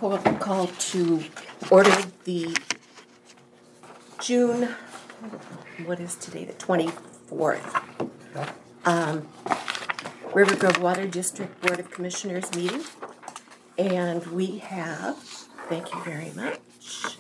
call to order the June, what is today, the 24th, River Grove Water District Board of Commissioners meeting. And we have, thank you very much,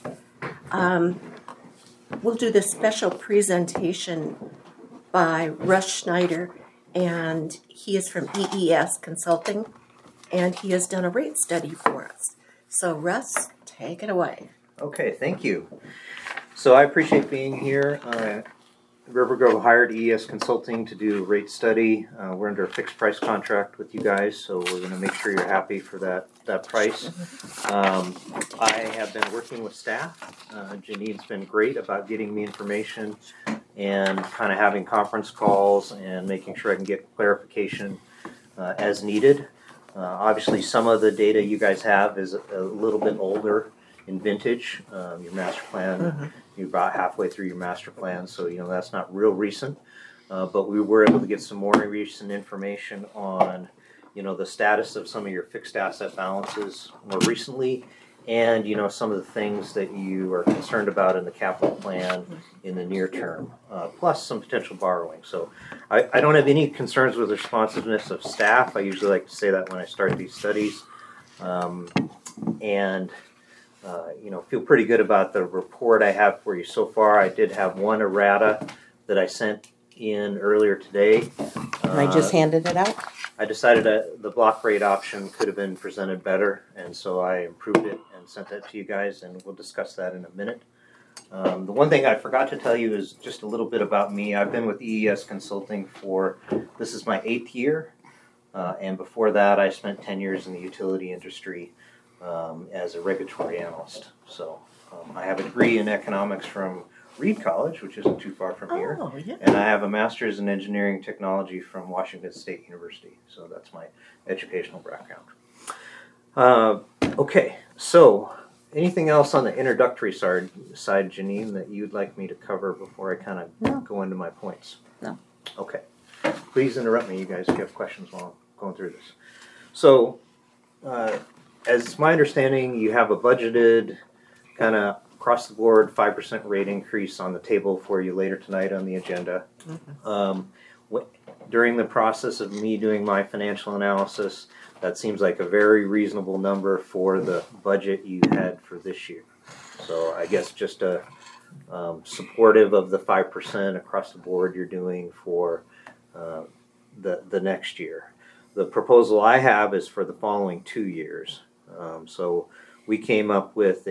we'll do this special presentation by Russ Schneider, and he is from EES Consulting, and he has done a rate study for us. So Russ, take it away. Okay, thank you. So I appreciate being here. River Grove hired EES Consulting to do a rate study. We're under a fixed price contract with you guys, so we're going to make sure you're happy for that price. I have been working with staff. Janine's been great about getting me information and kind of having conference calls and making sure I can get clarification as needed. Obviously, some of the data you guys have is a little bit older in vintage. Your master plan, you're about halfway through your master plan, so that's not real recent. But we were able to get some more recent information on, the status of some of your fixed asset balances more recently, and some of the things that you are concerned about in the capital plan in the near term, plus some potential borrowing. So I don't have any concerns with responsiveness of staff. I usually like to say that when I start these studies, feel pretty good about the report I have for you so far. I did have one errata that I sent in earlier today. And I just handed it out. I decided that the block rate option could have been presented better, and so I improved it and sent that to you guys, and we'll discuss that in a minute. The one thing I forgot to tell you is just a little bit about me. I've been with EES Consulting this is my 8th year, and before that I spent 10 years in the utility industry as a regulatory analyst. So I have a degree in economics from Reed College, which isn't too far from here. Yeah. And I have a master's in engineering technology from Washington State University. So that's my educational background. Okay, so anything else on the introductory side, Janine, that you'd like me to cover before I kind of go into my points? No. Okay. Please interrupt me, you guys, if you have questions while I'm going through this. So, as my understanding, you have a budgeted kind of across the board 5% rate increase on the table for you later tonight on the agenda. During the process of me doing my financial analysis, that seems like a very reasonable number for the budget you had for this year. So I guess just supportive of the 5% across the board you're doing for the next year. The proposal I have is for the following 2 years. So we came up with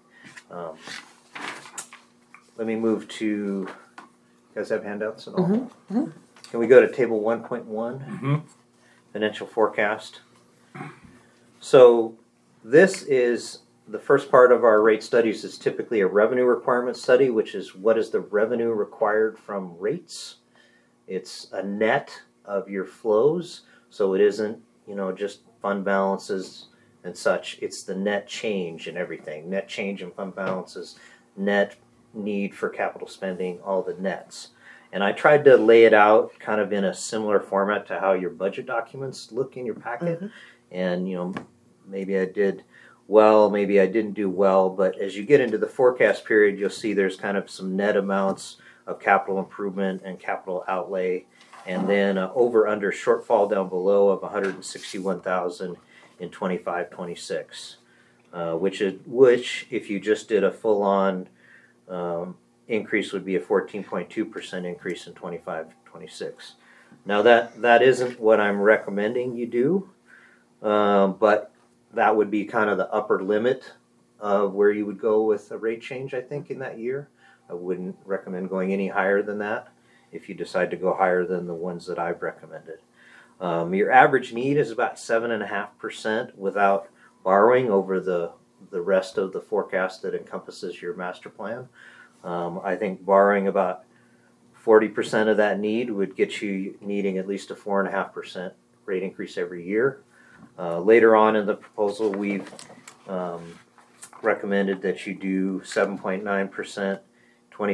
let me move to, you guys have handouts at all? Can we go to table 1.1, financial forecast? So this is the first part of our rate studies is typically a revenue requirement study, which is what is the revenue required from rates. It's a net of your flows, so it isn't, just fund balances and such. It's the net change in everything. Net change in fund balances, net need for capital spending, all the nets. And I tried to lay it out kind of in a similar format to how your budget documents look in your packet. And, maybe I did well, maybe I didn't do well, but as you get into the forecast period, you'll see there's kind of some net amounts of capital improvement and capital outlay, and then over-under shortfall down below of $161,000 in 25-26, which if you just did a full-on increase would be a 14.2% increase in 25-26. Now that isn't what I'm recommending you do, but that would be kind of the upper limit of where you would go with a rate change, I think, in that year. I wouldn't recommend going any higher than that if you decide to go higher than the ones that I've recommended. Your average need is about 7.5% without borrowing over the rest of the forecast that encompasses your master plan. I think borrowing about 40% of that need would get you needing at least a 4.5% rate increase every year. Later on in the proposal, we've recommended that you do 7.9%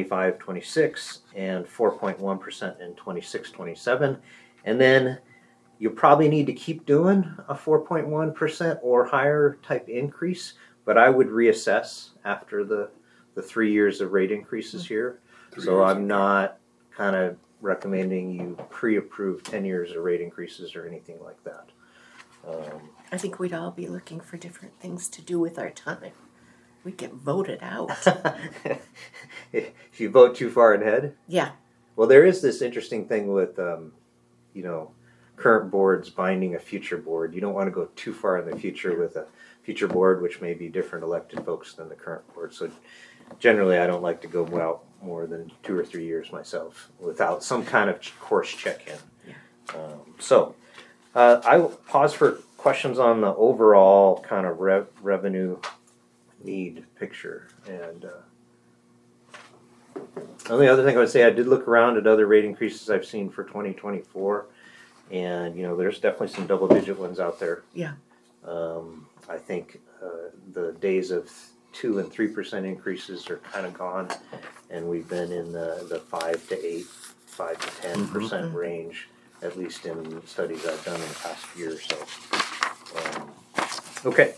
25-26 and 4.1% in 26-27. And then you probably need to keep doing a 4.1% or higher type increase, but I would reassess after the 3 years of rate increases here. So I'm not kind of recommending you pre-approve 10 years of rate increases or anything like that. I think we'd all be looking for different things to do with our time. We'd get voted out. If you vote too far ahead? Yeah. Well, there is this interesting thing with, current boards binding a future board. You don't want to go too far in the future with a future board, which may be different elected folks than the current board. So generally, I don't like to go out more than 2 or 3 years myself without some kind of course check-in. Yeah. I will pause for questions on the overall kind of revenue need picture. And the only other thing I would say, I did look around at other rate increases I've seen for 2024. And, there's definitely some double-digit ones out there. Yeah. I think the days of 2 and 3% increases are kind of gone, and we've been in the 5 to 8, 5 to 10% range, at least in studies I've done in the past year or so. Okay.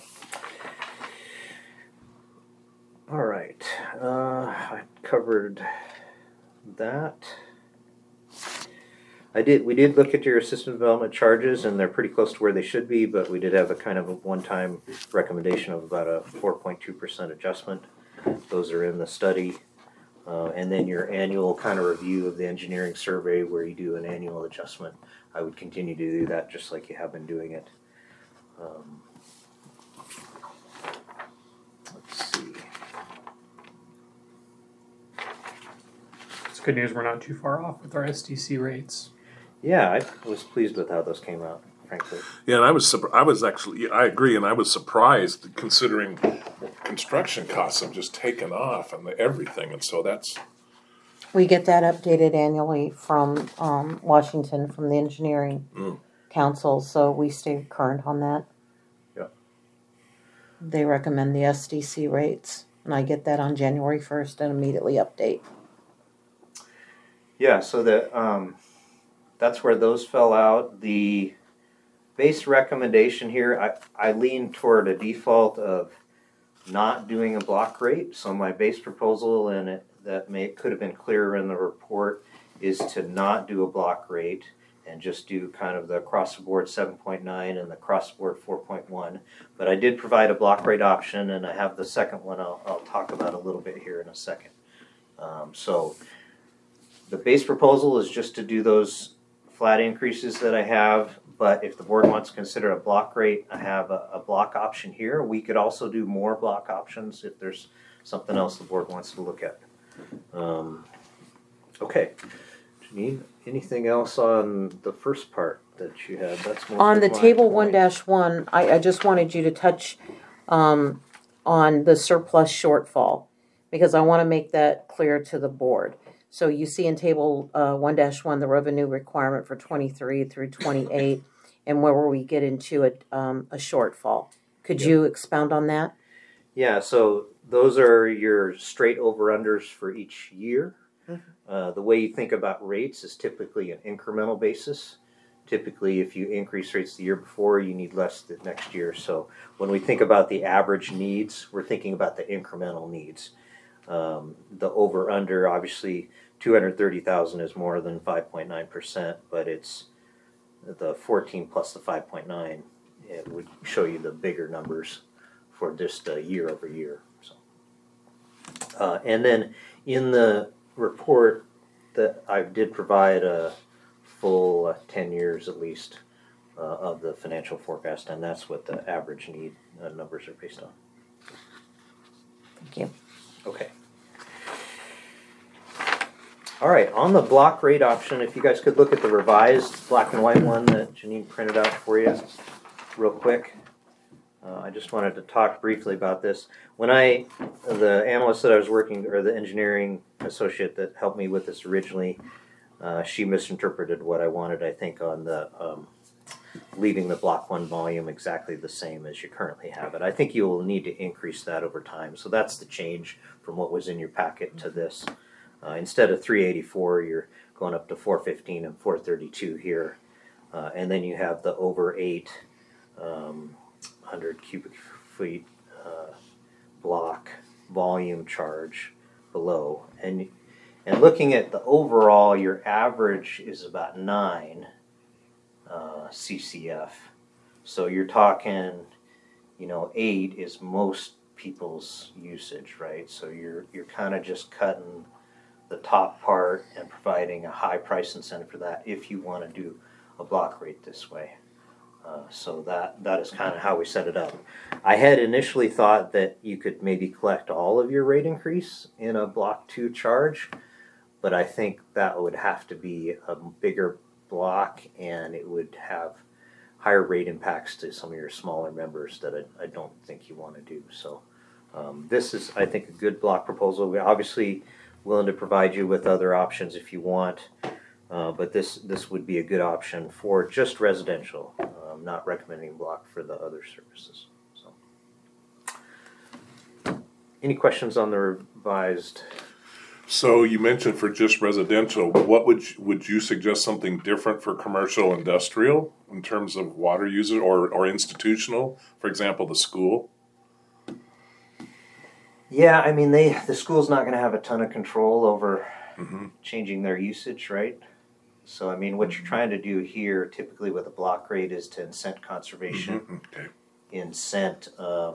All right. I covered that. We did look at your system development charges, and they're pretty close to where they should be, but we did have a kind of a one-time recommendation of about a 4.2% adjustment. Those are in the study. And then your annual kind of review of the engineering survey where you do an annual adjustment. I would continue to do that just like you have been doing it. Let's see. It's good news we're not too far off with our SDC rates. Yeah, I was pleased with how those came out, frankly. Yeah, and I was actually, I agree, and I was surprised considering construction costs have just taken off and everything, and so that's. We get that updated annually from Washington, from the engineering council, so we stay current on that. Yeah. They recommend the SDC rates, and I get that on January 1st and immediately update. Yeah, so that's where those fell out. The base recommendation here, I lean toward a default of not doing a block rate. So my base proposal, and could have been clearer in the report, is to not do a block rate and just do kind of the across the board 7.9 and the cross the board 4.1. But I did provide a block rate option, and I have the second one I'll talk about a little bit here in a second. So the base proposal is just to do those flat increases that I have, but if the board wants to consider a block rate, I have a block option here. We could also do more block options if there's something else the board wants to look at. Okay. Janine, anything else on the first part that you had? That's more On the table 1-1, I just wanted you to touch on the surplus shortfall, because I want to make that clear to the board. So you see in table 1-1 the revenue requirement for 23 through 28, and where we get into a shortfall. Could you expound on that? Yeah, so those are your straight over-unders for each year. The way you think about rates is typically an incremental basis. Typically, if you increase rates the year before, you need less the next year. So when we think about the average needs, we're thinking about the incremental needs. The over-under, obviously, 230,000 is more than 5.9%, but it's the 14 plus the 5.9. It would show you the bigger numbers for just year over year. So, and then in the report that I did provide a full 10 years at least of the financial forecast, and that's what the average need numbers are based on. Thank you. Okay. All right, on the block rate option, if you guys could look at the revised black and white one that Janine printed out for you real quick. I just wanted to talk briefly about this. When the analyst that I was working, or the engineering associate that helped me with this originally, she misinterpreted what I wanted, I think, on the leaving the block 1 volume exactly the same as you currently have it. I think you will need to increase that over time. So that's the change from what was in your packet to this. Instead of 384, you're going up to 415 and 432 here. And then you have the over 800 cubic feet block volume charge below. And looking at the overall, your average is about 9 CCF. So you're talking, 8 is most people's usage, right? So you're kind of just cutting the top part and providing a high price incentive for that if you want to do a block rate this way. So that is kind of how we set it up. I had initially thought that you could maybe collect all of your rate increase in a block 2 charge, but I think that would have to be a bigger block and it would have higher rate impacts to some of your smaller members that I don't think you want to do. So this is, I think, a good block proposal. We're obviously willing to provide you with other options if you want, but this would be a good option for just residential. Not recommending block for the other services. So, any questions on the revised? So you mentioned for just residential, what would you suggest something different for commercial industrial in terms of water users or institutional? For example, the school? Yeah, I mean the school's not going to have a ton of control over changing their usage, right? So I mean what you're trying to do here typically with a block rate is to incent conservation, incent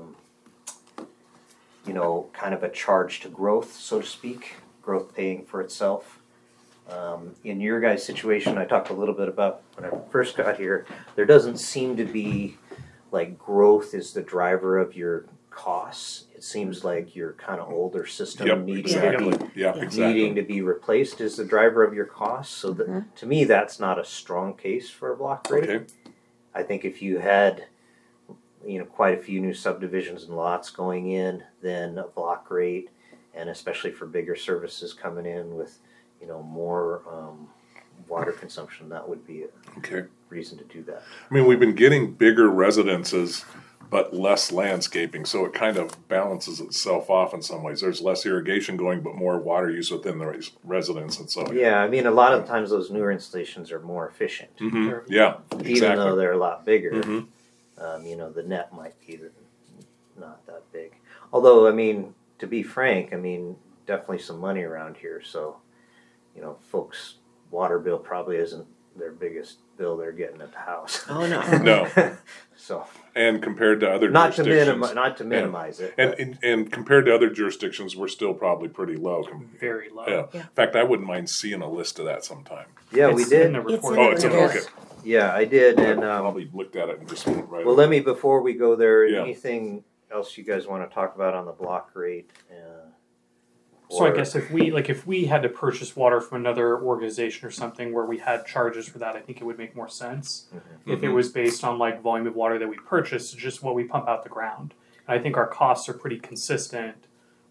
kind of a charge to growth, so to speak. Growth paying for itself. In your guys' situation, I talked a little bit about when I first got here, there doesn't seem to be like growth is the driver of your costs. It seems like your kind of older system needing to be replaced is the driver of your costs. So to me, that's not a strong case for a block rate. Okay. I think if you had quite a few new subdivisions and lots going in, then a block rate, and especially for bigger services coming in with, more water consumption, that would be a reason to do that. I mean, we've been getting bigger residences, but less landscaping, so it kind of balances itself off in some ways. There's less irrigation going, but more water use within the residence, and so. Yeah, I mean, a lot of times those newer installations are more efficient. Yeah, exactly. Even though they're a lot bigger, the net might be not that big. Although, I mean, to be frank, definitely some money around here. So, folks' water bill probably isn't their biggest bill they're getting at the house. Oh no. No. So. And compared to other not jurisdictions, to minimize it, and compared to other jurisdictions, we're still probably pretty low. Very low. Yeah. In fact, I wouldn't mind seeing a list of that sometime. Yeah, we did. In the report. Oh, it's in Yes. okay. Yeah, I did, and Probably looked at it and just went right. well, let me before we go there. Yeah. Anything else you guys want to talk about on the block rate? So I guess if we had to purchase water from another organization or something where we had charges for that, I think it would make more sense. If it was based on like volume of water that we purchased, just what we pump out the ground. And I think our costs are pretty consistent.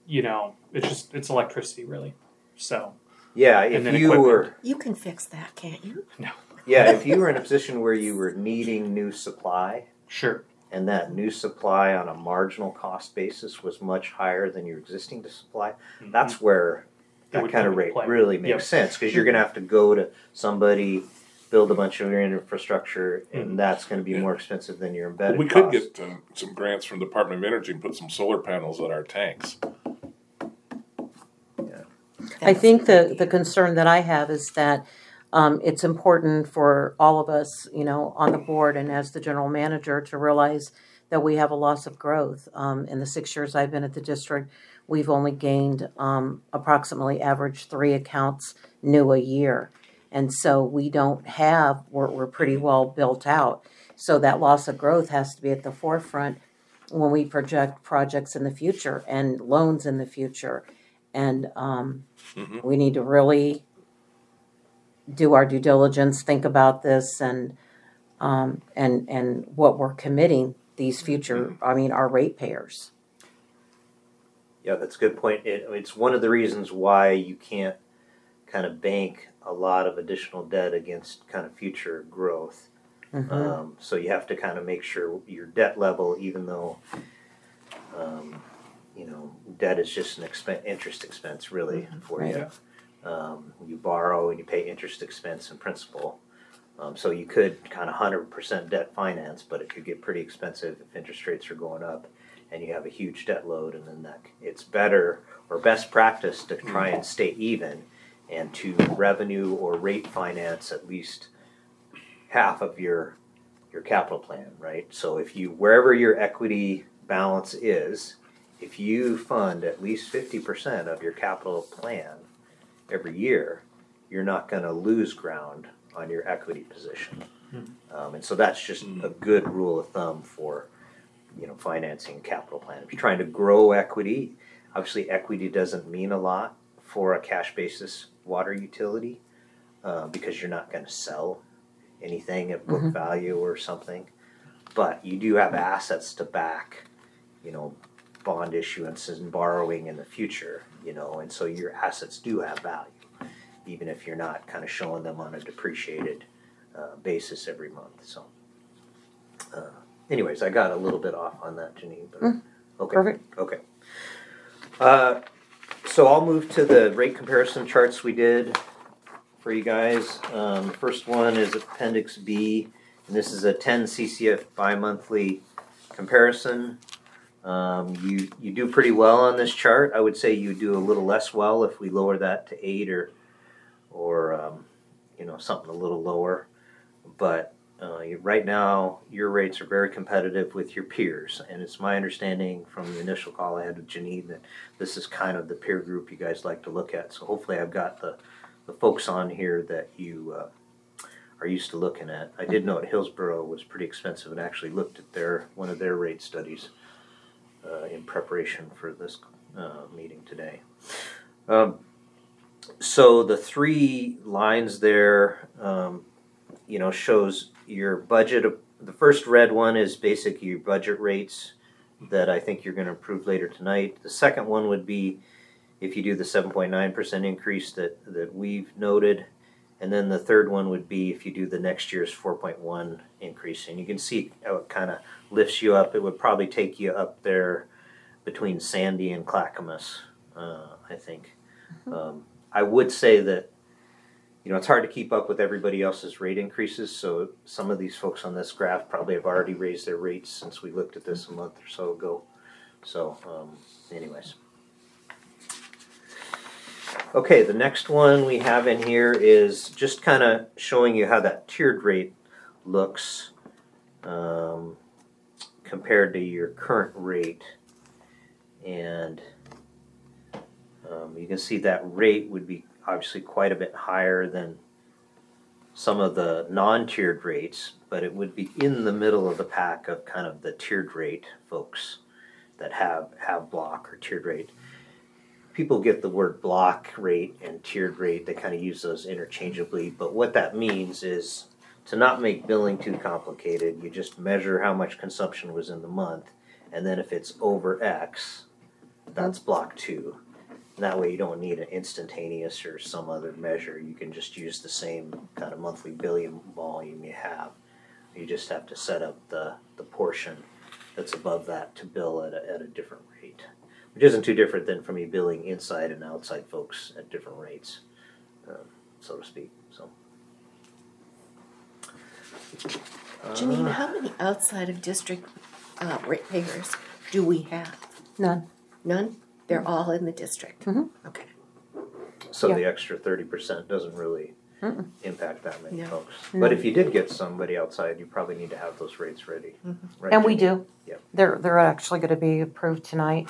It's electricity really. So yeah, and then if you equipment. were, You can fix that, can't you? no, yeah, if you were in a position where you were needing new supply, sure. and that new supply on a marginal cost basis was much higher than your existing supply, that's where that would kind of come into rate play. really makes sense, because you're going to have to go to somebody, build a bunch of your infrastructure, and that's going to be more expensive than your embedded We could cost. get some grants from the Department of Energy and put some solar panels on our tanks. I think the concern that I have is that it's important for all of us, on the board and as the general manager to realize that we have a loss of growth. In the 6 years I've been at the district, we've only gained approximately average 3 accounts new a year. And so we're pretty well built out. So that loss of growth has to be at the forefront when we project projects in the future and loans in the future. And we need to really do our due diligence, think about this, and what we're committing these future, our ratepayers. Yeah, that's a good point. It's one of the reasons why you can't kind of bank a lot of additional debt against kind of future growth. So you have to kind of make sure your debt level, even though debt is just an interest expense really for you. You borrow and you pay interest expense and principal. So you could kind of 100% debt finance, but it could get pretty expensive if interest rates are going up and you have a huge debt load, and then it's better or best practice to try and stay even and to revenue or rate finance at least half of your capital plan, right? So if you, wherever your equity balance is, if you fund at least 50% of your capital plan every year, you're not going to lose ground on your equity position. And so that's just a good rule of thumb for, financing a capital plan. If you're trying to grow equity, obviously equity doesn't mean a lot for a cash basis water utility because you're not going to sell anything at book value or something. But you do have assets to back, bond issuances and borrowing in the future, and so your assets do have value, even if you're not kind of showing them on a depreciated basis every month. So, anyways, I got a little bit off on that, Janine. But okay, Perfect. Okay. So I'll move to the rate comparison charts we did for you guys. The first one is Appendix B, and this is a 10 CCF bi-monthly comparison. You do pretty well on this chart. I would say you do a little less well if we lower that to 8 or something a little lower. But right now, your rates are very competitive with your peers, and it's my understanding from the initial call I had with Janine that this is kind of the peer group you guys like to look at. So hopefully I've got the folks on here that you are used to looking at. I did know Hillsborough was pretty expensive and actually looked at one of their rate studies in preparation for this meeting today. So the 3 lines there, shows your budget. The first red one is basically your budget rates that I think you're going to approve later tonight. The second one would be if you do the 7.9% increase that we've noted. And then the third one would be if you do the next year's 4.1 increase. And you can see how it kind of lifts you up. It would probably take you up there between Sandy and Clackamas, I think. I would say that, it's hard to keep up with everybody else's rate increases. So some of these folks on this graph probably have already raised their rates since we looked at this a month or so ago. So anyways. Okay, the next one we have in here is just kind of showing you how that tiered rate looks compared to your current rate. And you can see that rate would be obviously quite a bit higher than some of the non-tiered rates, but it would be in the middle of the pack of kind of the tiered rate folks that have block or tiered rate. People get the word block rate and tiered rate, they kind of use those interchangeably, but what that means is to not make billing too complicated, you just measure how much consumption was in the month, and then if it's over X, that's block 2. That way you don't need an instantaneous or some other measure. You can just use the same kind of monthly billing volume you have. You just have to set up the portion that's above that to bill at a different rate, which isn't too different than from me billing inside and outside folks at different rates, so to speak. So, Janine, how many outside of district ratepayers do we have? None. None? They're all in the district? Okay. so Yeah. the extra 30% doesn't really impact that many No. folks. No. But if you did get somebody outside, you probably need to have those rates ready. Right, And we Jenny? do. Yep. They're actually going to be approved tonight.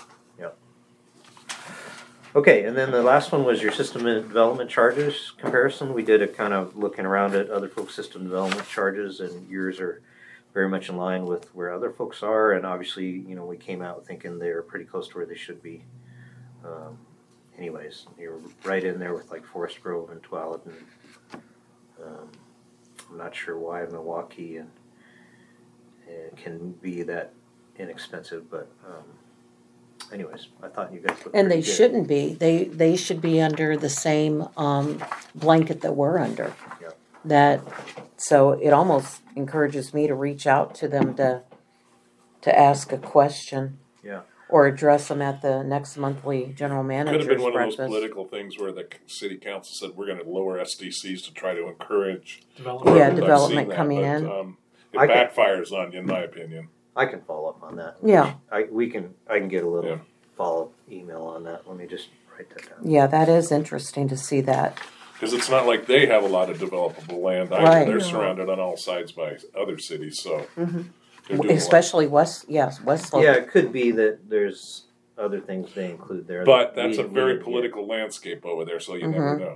Okay, and then the last one was your system development charges comparison. We did a kind of looking around at other folks' system development charges, and yours are very much in line with where other folks are. And obviously, you know, we came out thinking they're pretty close to where they should be. Anyways, you're right in there with like Forest Grove and Tualatin. I'm not sure why Milwaukee and can be that inexpensive, but anyways, I thought you guys looked And pretty they good. shouldn't be. They should be under the same blanket that we're under. Yep. That so it almost encourages me to reach out to them to ask a question. Yeah. or address them at the next monthly general Could manager's have been one breakfast. of those political things where the city council said we're going to lower SDCs to try to encourage Development. Yeah, growth. I've development seen that, coming but, in. It I can- backfires on you, in my opinion. I can follow up on that. Yeah. I can get a little Yeah. follow-up email on that. Let me just write that down. Yeah, that is interesting to see that. Because it's not like they have a lot of developable land either. Right. They're No. surrounded on all sides by other cities, so they're doing a lot. Especially West Slope. Yeah, it could be that there's other things they include there. But that that's a we very didn't get. political landscape over there, so you never know.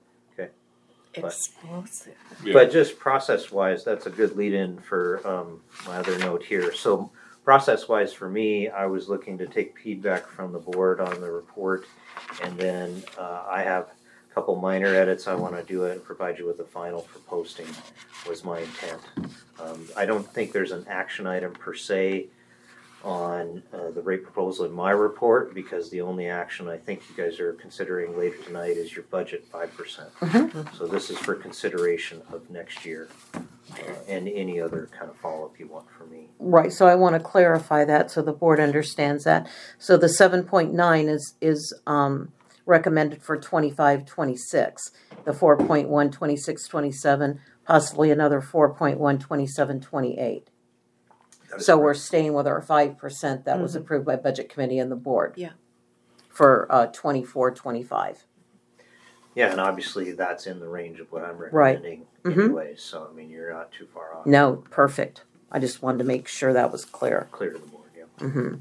Explosive. Yeah. But just process-wise, that's a good lead-in for my other note here. So process-wise for me, I was looking to take feedback from the board on the report, and then I have a couple minor edits I want to do it and provide you with a final for posting was my intent. I don't think there's an action item per se on the rate proposal in my report, because the only action I think you guys are considering later tonight is your budget 5%. So this is for consideration of next year and any other kind of follow-up you want from me. Right, so I want to clarify that so the board understands that. So the 7.9 is recommended for 25-26. The 4.1, 26-27, possibly another 4.1, 27-28. That is So correct. we're staying with our 5% that was approved by Budget Committee and the board. Yeah. For 24-25. Yeah, and obviously that's in the range of what I'm Right. recommending Mhm. anyway, so I mean, you're not too far off. No, perfect. I just wanted to make sure that was clear. Clear to the board, yeah. Mm-hmm.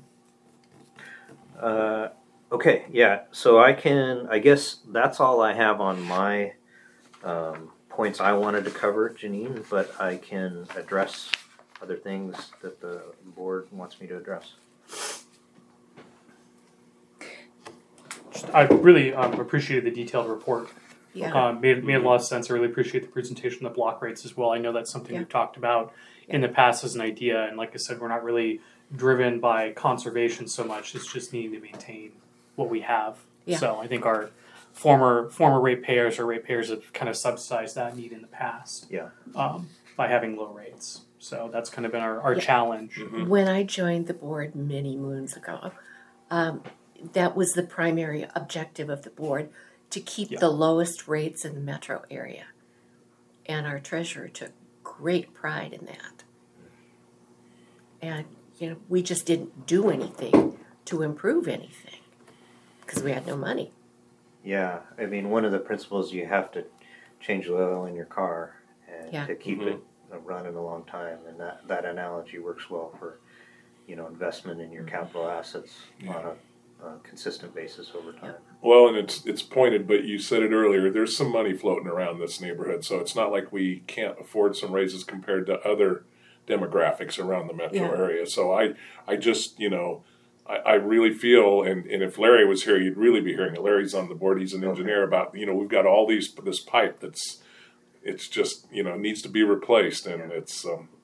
Okay, yeah, so I guess that's all I have on my points I wanted to cover, Janine, but I can address other things that the board wants me to address. I really appreciated the detailed report. Yeah. Made a lot of sense. I really appreciate the presentation of the block rates as well. I know that's something Yeah. we've talked about in the past as an idea, and like I said, we're not really driven by conservation so much. It's just needing to maintain what we have. Yeah. So I think our former ratepayers or ratepayers have kind of subsidized that need in the past. Yeah. By having low rates. So that's kind of been our Yeah. challenge. When I joined the board many moons ago, that was the primary objective of the board, to keep Yeah. the lowest rates in the metro area. And our treasurer took great pride in that. And, we just didn't do anything to improve anything because we had no money. Yeah, I mean, one of the principles, you have to change the oil in your car and Yeah. to keep it running a long time, and that analogy works well for, investment in your capital assets on a consistent basis over time. Well, and it's pointed, but you said it earlier, there's some money floating around this neighborhood, so it's not like we can't afford some raises compared to other demographics around the metro Yeah. area. So I just, I really feel, and if Larry was here, you'd really be hearing it. Larry's on the board, he's an engineer, about, we've got all this pipe it's just, needs to be replaced, and it's,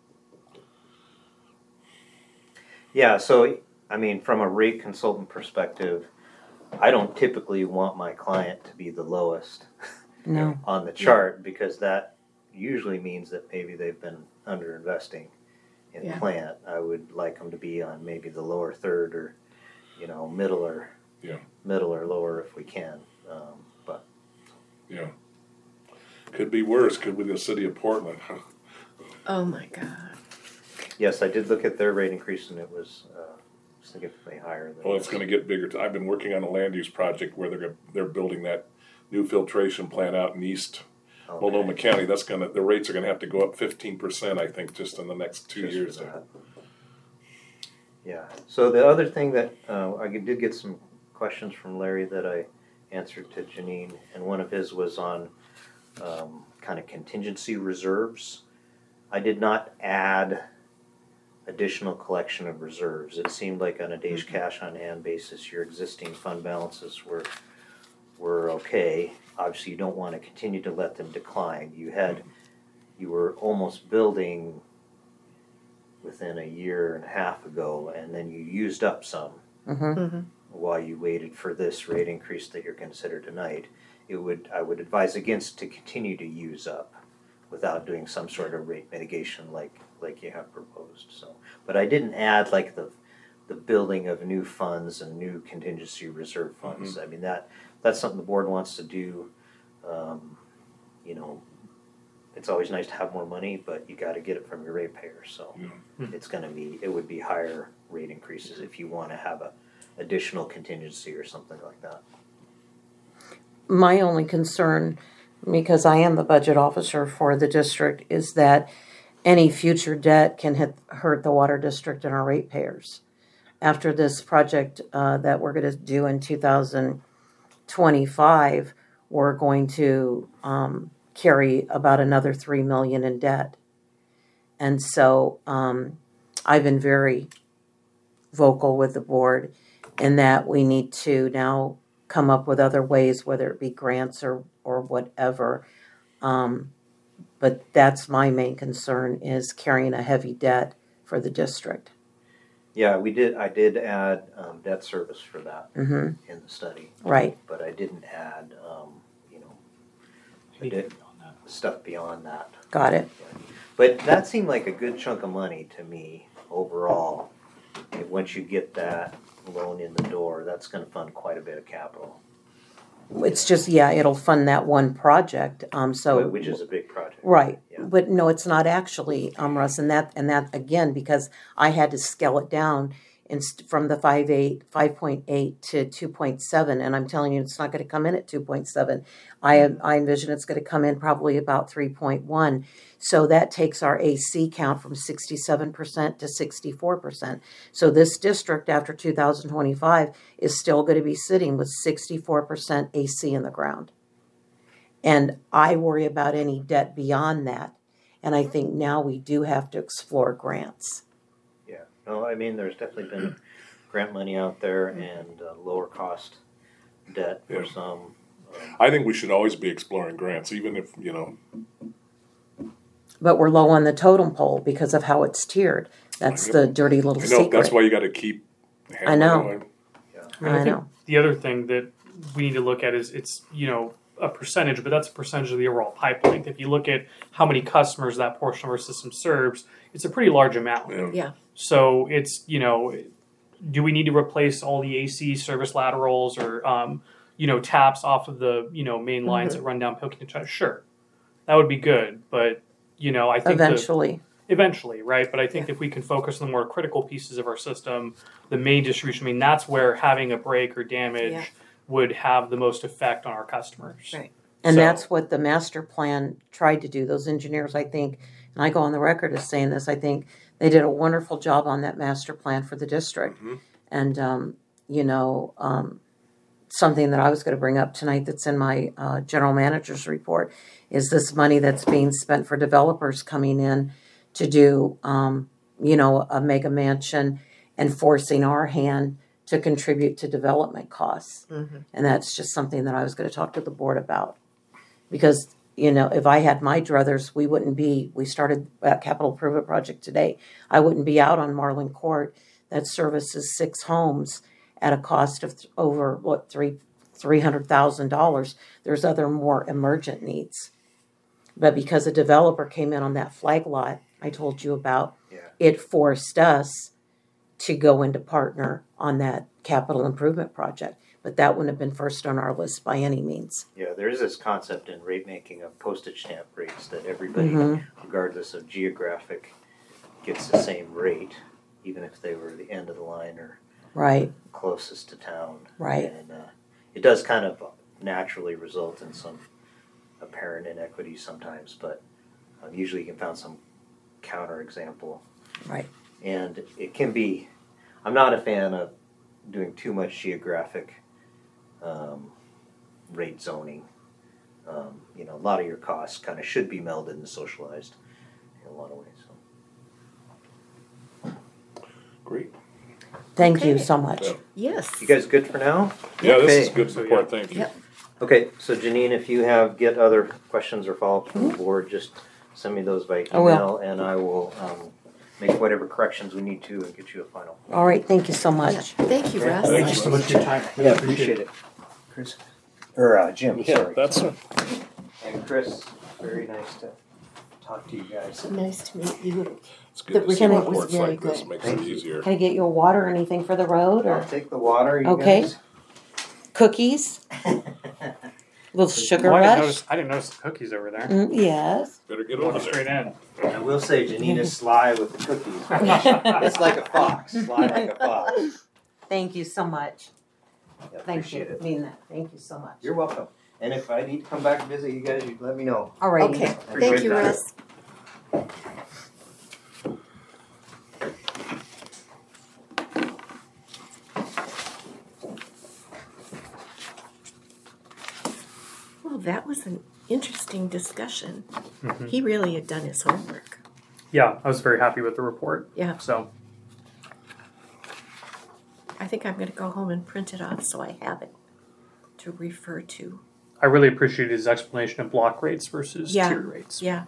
Yeah, so, I mean, from a rate consultant perspective, I don't typically want my client to be the lowest No. on the chart, because that usually means that maybe they've been underinvesting in Yeah. plant. I would like them to be on maybe the lower third, or, middle or lower if we can. But yeah. Could be worse, could be the city of Portland. Oh my God. yes, I did look at their rate increase, and it was significantly higher than. Well, it's gonna get bigger. I've been working on a land use project where they're building that new filtration plant out in East Okay. Multnomah County. The rates are gonna have to go up 15%, I think, just in the next 2 Just years. for that. Yeah. So the other thing that I did get some questions from Larry that I answered to Janine, and one of his was on kind of contingency reserves. I did not add additional collection of reserves. It seemed like on a days cash on hand basis, your existing fund balances were okay. Obviously, you don't want to continue to let them decline. You were almost building within a year and a half ago, and then you used up some while you waited for this rate increase that you're considered tonight. I would advise against to continue to use up without doing some sort of rate mitigation like you have proposed. So, but I didn't add like the the building of new funds and new contingency reserve funds. I mean, that's something the board wants to do. You know, it's always nice to have more money, but you got to get it from your ratepayers. So it would be higher rate increases if you want to have a additional contingency or something like that. My only concern, because I am the budget officer for the district, is that any future debt can hurt the water district and our ratepayers. After this project that we're going to do in 2025, we're going to carry about another $3 million in debt. And so I've been very vocal with the board in that we need to now come up with other ways, whether it be grants or whatever. But that's my main concern, is carrying a heavy debt for the district. Yeah, I did add debt service for that in the study. Right. But I didn't add, stuff beyond that. Got it. But that seemed like a good chunk of money to me overall. And once you get that loan in the door, that's going to fund quite a bit of capital. It's just, it'll fund that one project. Which is a big project. Right. Yeah. But no, it's not actually, Russ, and that again, because I had to scale it down from the 5.8 to 2.7, and I'm telling you, it's not going to come in at 2.7. I envision it's going to come in probably about 3.1. So that takes our AC count from 67% to 64%. So this district after 2025 is still going to be sitting with 64% AC in the ground. And I worry about any debt beyond that. And I think now we do have to explore grants. Yeah. No, I mean, there's definitely been grant money out there and lower cost debt for some. I think we should always be exploring grants, even if, But we're low on the totem pole because of how it's tiered. That's the dirty little secret. That's why you got to keep I know. going. I know. The other thing that we need to look at is it's, a percentage, but that's a percentage of the overall pipe length. If you look at how many customers that portion of our system serves, it's a pretty large amount. Yeah. So it's, do we need to replace all the AC service laterals or, taps off of the, main lines that run down Pilkington? Sure. That would be good. But, I think eventually, right? But I think if we can focus on the more critical pieces of our system, the main distribution, that's where having a break or damage would have the most effect on our customers. Right. And that's what the master plan tried to do. Those engineers, I think, and I go on the record as saying this, I think they did a wonderful job on that master plan for the district. And, something that I was going to bring up tonight that's in my general manager's report is this money that's being spent for developers coming in to do, a mega mansion and forcing our hand to contribute to development costs. And that's just something that I was going to talk to the board about. Because, if I had my druthers, we started a capital improvement project today. I wouldn't be out on Marlin Court that services 6 homes at a cost of over, $300,000. There's other more emergent needs. But because a developer came in on that flag lot I told you about, it forced us to go into partner on that capital improvement project. But that wouldn't have been first on our list by any means. Yeah, there is this concept in rate making of postage stamp rates that everybody, regardless of geographic, gets the same rate, even if they were the end of the line or closest to town. Right. And it does kind of naturally result in some apparent inequities sometimes, but usually you can find some counterexample. Right. And it can be, I'm not a fan of doing too much geographic rate zoning. A lot of your costs kind of should be melded and socialized in a lot of ways. So. Great. Thank you so much. Yes. You guys good for now? Yeah, Okay. this is good report. Thank you. Yep. Okay, so Janine, if you get other questions or follow-ups from the board, just send me those by I will. email, and I will make whatever corrections we need to and get you a final. All right. Thank you so Yeah. much. Thank you, Russ. Thanks. Thanks so much for your time. Yeah, appreciate it. Chris? Or Jim, sorry. That's And Chris, very nice to talk to you guys. Nice to meet you. It's good The to see report was reports very like this. good. Makes Thank it you. easier. Can I get you a water or anything for the road I'll or take the water, you Okay. guys. cookies? Little sugar Oh, rush? I didn't notice the cookies over there. Yes. Better get Going over straight there. in. I will say Janina's sly with the cookies. It's like a fox, sly like a fox. Thank you so much. Yeah, Thank appreciate you. it. Mean that. Thank you so much. You're welcome. And if I need to come back and visit you guys, you let me know. All right. Okay, Appreciate thank you, that. Russ. Well, that was an interesting discussion. Mhm. He really had done his homework. Yeah, I was very happy with the report. Yeah, So, I think I'm going to go home and print it off so I have it to refer to. I really appreciated his explanation of block rates versus Yeah. tier rates. Yeah.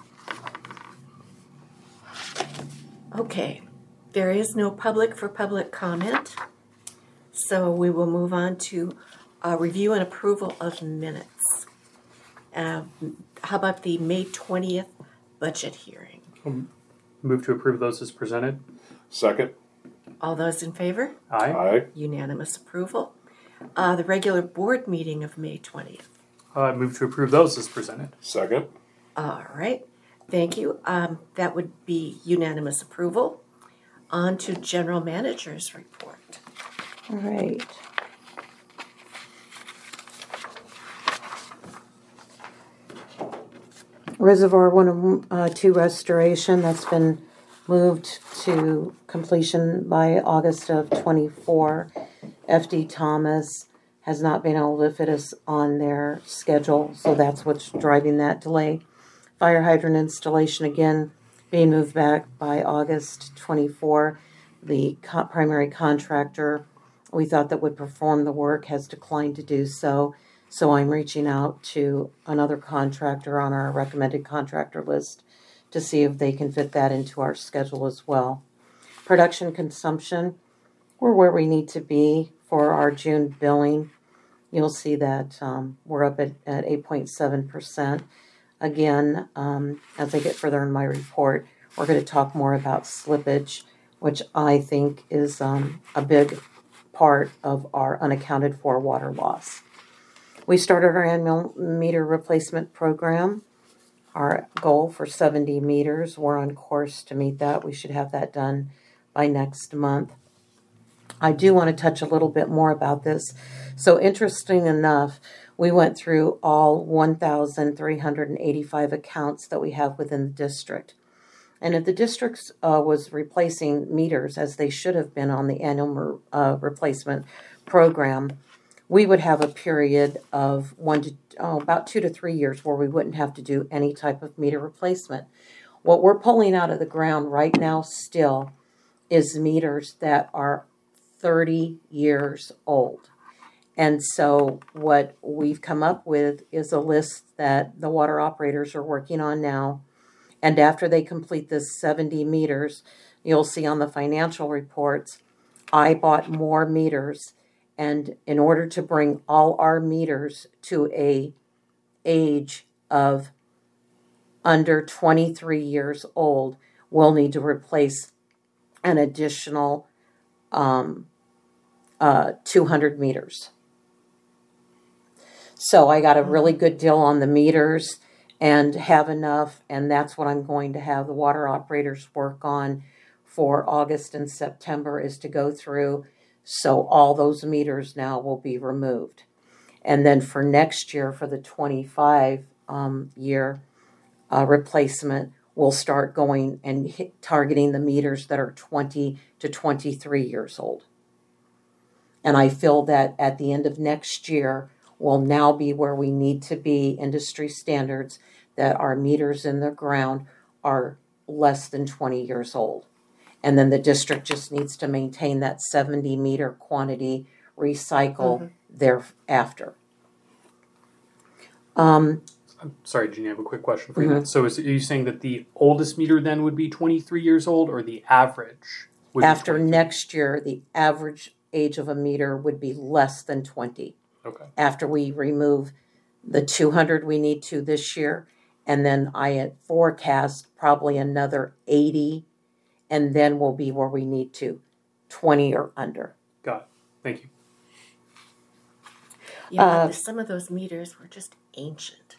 Okay, there is no public for public comment, so we will move on to review and approval of minutes. How about the May 20th budget hearing? Move to approve those as presented. Second. All those in favor? Aye. Aye. Unanimous approval. The regular board meeting of May 20th. Move to approve those as presented. Second. All right, thank you. That would be unanimous approval. On to general manager's report. All right. Reservoir 1 and 2 restoration, that's been moved to completion by August of 24. FD Thomas has not been able to fit us on their schedule, so that's what's driving that delay. Fire hydrant installation again being moved back by August 24. The primary contractor we thought that would perform the work has declined to do so. So I'm reaching out to another contractor on our recommended contractor list to see if they can fit that into our schedule as well. Production consumption, we're where we need to be for our June billing. You'll see that we're up at 8.7%. Again, as I get further in my report, we're going to talk more about slippage, which I think is a big part of our unaccounted for water loss. We started our annual meter replacement program. Our goal for 70 meters, we're on course to meet that. We should have that done by next month. I do want to touch a little bit more about this. So interesting enough, we went through all 1,385 accounts that we have within the district. And if the district was replacing meters as they should have been on the annual replacement program, we would have a period of about 2 to 3 years where we wouldn't have to do any type of meter replacement. What we're pulling out of the ground right now still is meters that are 30 years old. And so what we've come up with is a list that the water operators are working on now. And after they complete this 70 meters, you'll see on the financial reports, I bought more meters. And in order to bring all our meters to a age of under 23 years old, we'll need to replace an additional 200 meters. So I got a really good deal on the meters and have enough, and that's what I'm going to have the water operators work on for August and September, is to go through. So all those meters now will be removed. And then for next year, for the 25 year replacement, we'll start going and targeting the meters that are 20 to 23 years old. And I feel that at the end of next year, we'll now be where we need to be, industry standards, that our meters in the ground are less than 20 years old. And then the district just needs to maintain that 70 meter quantity, recycle thereafter. Sorry, Jeannie, I have a quick question for you. So are you saying that the oldest meter then would be 23 years old, or the average would After be 23? next year, the average age of a meter would be less than 20. Okay. After we remove the 200 we need to this year, and then I forecast probably another 80, and then we'll be where we need to, 20 or under. Got it. Thank you. Yeah, some of those meters were just ancient.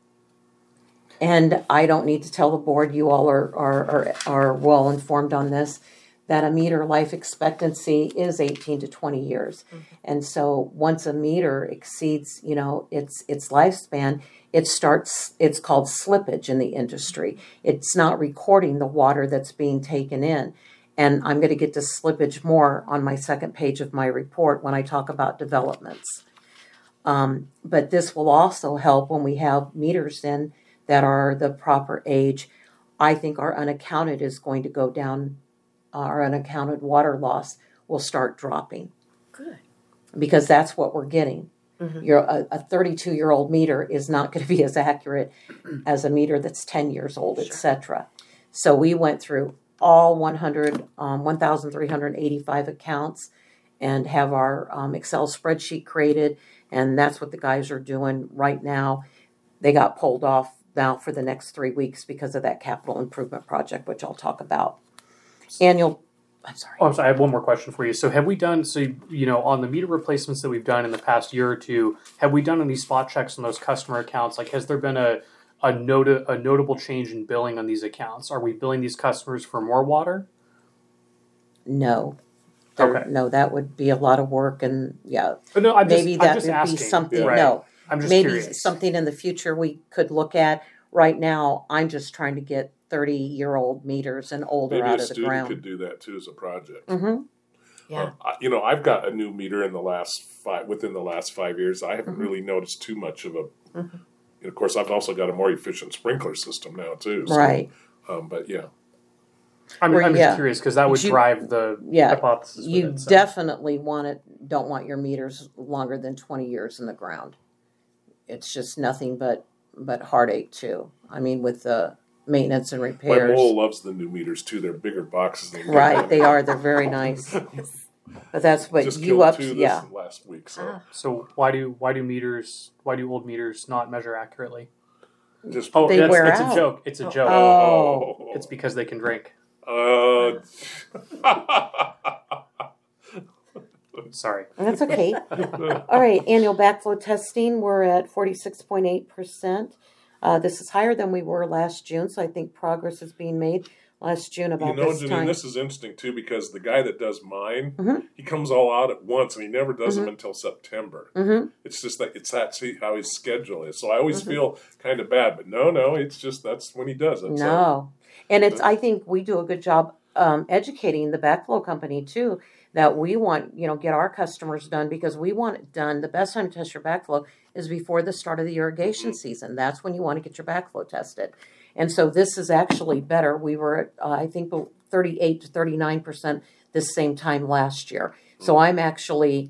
And I don't need to tell the board, you all are well informed on this, that a meter life expectancy is 18 to 20 years. Mm-hmm. And so once a meter exceeds, its lifespan, it's called slippage in the industry. It's not recording the water that's being taken in. And I'm going to get to slippage more on my second page of my report when I talk about developments. But this will also help when we have meters in that are the proper age. I think our unaccounted is going to go down. Our unaccounted water loss will start dropping. Good. Because that's what we're getting. Mm-hmm. A 32-year-old meter is not going to be as accurate as a meter that's 10 years old, etc. So we went through all 1,385 accounts and have our Excel spreadsheet created, and that's what the guys are doing right now. They got pulled off now for the next 3 weeks because of that capital improvement project, which I'll talk about. I'm sorry. Oh, I'm sorry. I have one more question for you. So have we done, on the meter replacements that we've done in the past year or two, have we done any spot checks on those customer accounts? Like, has there been a notable change in billing on these accounts? Are we billing these customers for more water? No. Okay. No, that would be a lot of work, and No, maybe that I'm just would asking. be something. Right. No, I'm just maybe curious. something in the future we could look at. Right now, I'm just trying to get 30-year-old meters and older Maybe out a of the student ground. could do that too as a project. Mm-hmm. Yeah. I've got a new meter within the last 5 years. I haven't really noticed too much of a. Mm-hmm. And of course, I've also got a more efficient sprinkler system now too. So, Right. But yeah, I'm Or, just yeah. curious because that would You- drive the Yeah. hypothesis. with You it, so. definitely don't want your meters longer than 20 years in the ground. It's just nothing but heartache too. I mean, with the maintenance and my repairs. mole loves the new meters too. They're bigger boxes. Than Right, they are. They're very nice. But that's what Just you killed upped. two Yeah. this last week. So Ah. So why do old meters not measure accurately? just Oh, They that's, wear it's out. a joke. It's a joke. Oh. It's because they can drink. Sorry. That's okay. All right, annual backflow testing, we're at 46.8%. This is higher than we were last June, so I think progress is being made. Last June about this Janine, time. this is interesting too because the guy that does mine, Mhm. he comes all out at once and he never does them until September. Mm-hmm. It's just that how his schedule is. So I always feel kind of bad, but no, it's just that's when he does it. So, No. And I think we do a good job educating the backflow company too, that we want, get our customers done because we want it done. The best time to test your backflow is before the start of the irrigation season. That's when you want to get your backflow tested. And so this is actually better. We were at, I think, 38 to 39% this same time last year. So I'm actually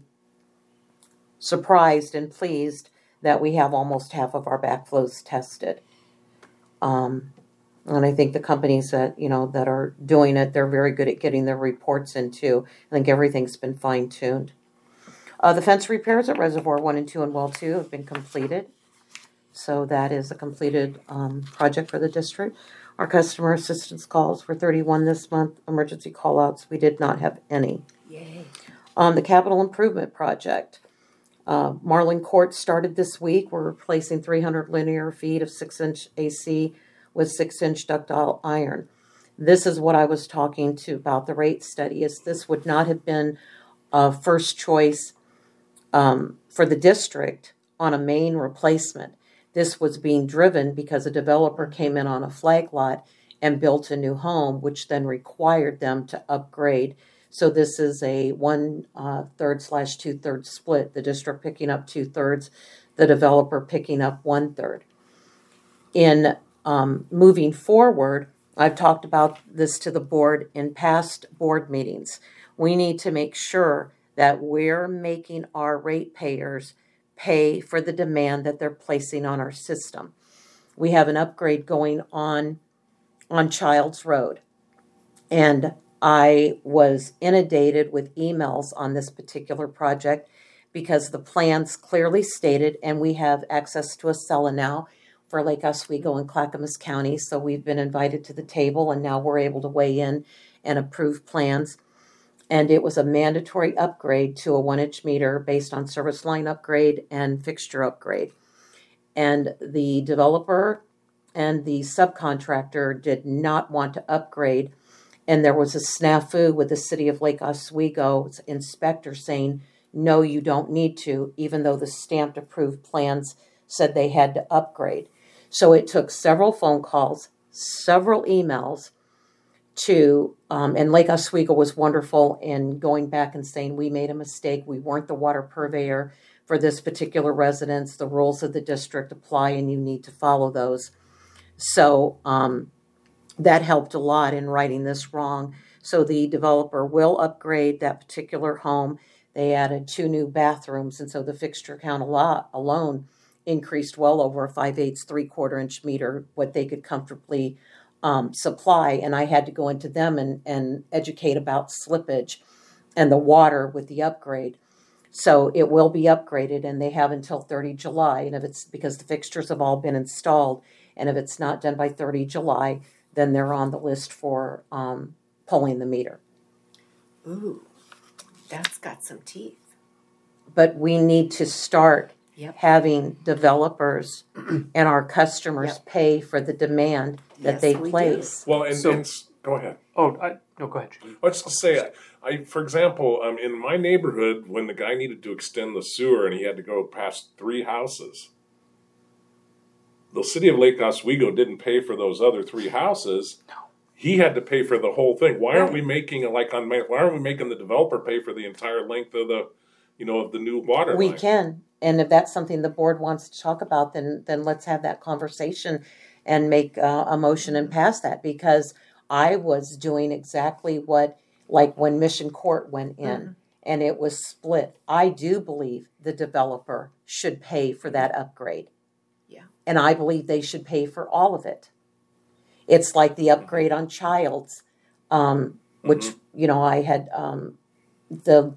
surprised and pleased that we have almost half of our backflows tested. And I think the companies that that are doing it, they're very good at getting their reports in too. I think everything's been fine tuned. The fence repairs at Reservoir 1 and 2 and Well 2 have been completed. So that is a completed project for the district. Our customer assistance calls were 31 this month. Emergency callouts, we did not have any. Yay. The capital improvement project. Marlin Court started this week. We're replacing 300 linear feet of 6-inch AC with 6-inch ductile iron. This is what I was talking to about the rate study. Is this would not have been a first choice for the district on a main replacement. This was being driven because a developer came in on a flag lot and built a new home, which then required them to upgrade. So this is a 1/3/2/3 split. The district picking up 2/3, the developer picking up 1/3. In moving forward, I've talked about this to the board in past board meetings. We need to make sure that we're making our ratepayers pay for the demand that they're placing on our system. We have an upgrade going on Childs Road, and I was inundated with emails on this particular project because the plans clearly stated, and we have access to Acela now, for Lake Oswego and Clackamas County. So we've been invited to the table, and now we're able to weigh in and approve plans. And it was a mandatory upgrade to a 1-inch meter based on service line upgrade and fixture upgrade. And the developer and the subcontractor did not want to upgrade. And there was a snafu with the city of Lake Oswego's inspector saying, no, you don't need to, even though the stamped approved plans said they had to upgrade. So it took several phone calls, several emails to, and Lake Oswego was wonderful in going back and saying, we made a mistake. We weren't the water purveyor for this particular residence. The rules of the district apply and you need to follow those. So that helped a lot in righting this wrong. So the developer will upgrade that particular home. They added 2 new bathrooms, and so the fixture count alone increased well over a 5/8, 3/4 inch meter, what they could comfortably supply. And I had to go into them and educate about slippage and the water with the upgrade. So it will be upgraded, and they have until 30 July. And if it's because the fixtures have all been installed, and if it's not done by 30 July, then they're on the list for pulling the meter. Ooh, that's got some teeth. But we need to start Yep. having developers and our customers Yep. pay for the demand that Yes, they we do. place. Well, So- go ahead. Oh, no, go ahead. Jimmy. I was just say, I for example, in my neighborhood, when the guy needed to extend the sewer and he had to go past 3 houses, the city of Lake Oswego didn't pay for those other 3 houses. No. He had to pay for the whole thing. Why aren't we making it like on? Why aren't we making the developer pay for the entire length of the, of the new water We line? can, and if that's something the board wants to talk about, then let's have that conversation and make a motion and pass that, because I was doing exactly what, like when Mission Court went in and it was split. I do believe the developer should pay for that upgrade. Yeah. And I believe they should pay for all of it. It's like the upgrade on Childs, which, I had the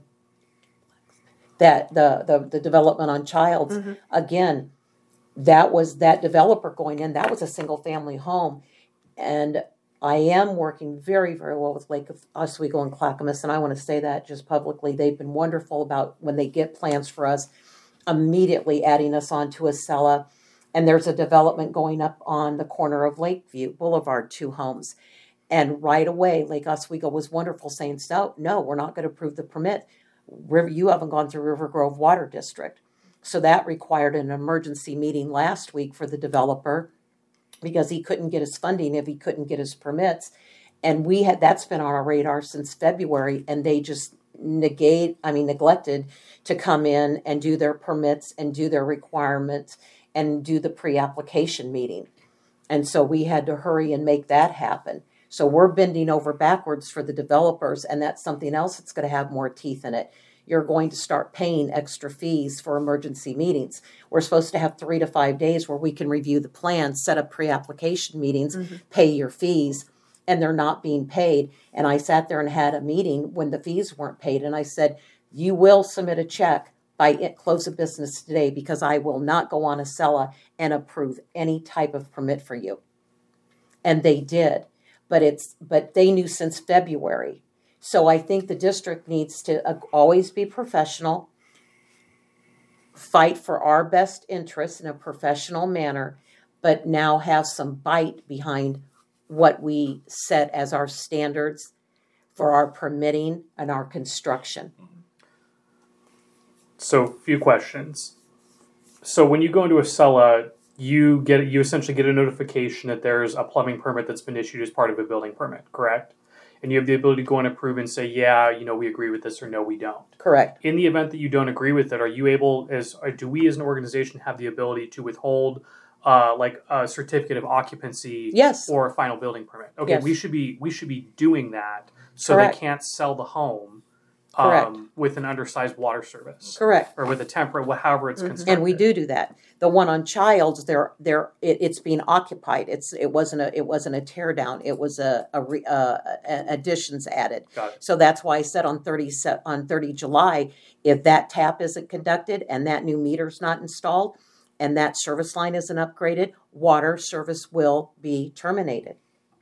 development on Childs. Again, that was that developer going in. That was a single family home. And I am working very, very well with Lake Oswego and Clackamas. And I want to say that just publicly. They've been wonderful about when they get plans for us, immediately adding us onto Acela. And there's a development going up on the corner of Lakeview Boulevard, 2 homes. And right away, Lake Oswego was wonderful, saying, no, we're not going to approve the permit. You haven't gone through River Grove Water District. So that required an emergency meeting last week for the developer, because he couldn't get his funding if he couldn't get his permits. And that's been on our radar since February, and they just neglected to come in and do their permits and do their requirements and do the pre-application meeting. And so we had to hurry and make that happen. So we're bending over backwards for the developers, and that's something else that's going to have more teeth in it. You're going to start paying extra fees for emergency meetings. We're supposed to have 3 to 5 days where we can review the plan, set up pre-application meetings, pay your fees, and they're not being paid. And I sat there and had a meeting when the fees weren't paid, and I said, you will submit a check by close of business today, because I will not go on Acela and approve any type of permit for you. And they did, but they knew since February. So I think the district needs to always be professional, fight for our best interests in a professional manner, but now have some bite behind what we set as our standards for our permitting and our construction. So, a few questions. So, when you go into Acela, you essentially get a notification that there's a plumbing permit that's been issued as part of a building permit, correct? And you have the ability to go and approve and say, yeah, we agree with this, or no, we don't. Correct. In the event that you don't agree with it, are you able, do we as an organization have the ability to withhold like a certificate of occupancy Yes. or a final building permit? Okay, Yes. we should be doing that so Correct. they can't sell the home Correct. with an undersized water service. Correct. Or with a temperate, however it's constructed. And we do that. The one on Childs, it's being occupied. It wasn't a tear down. It was a additions added. Got it. So that's why I said on 30 July, if that tap isn't conducted and that new meter's not installed, and that service line isn't upgraded, water service will be terminated.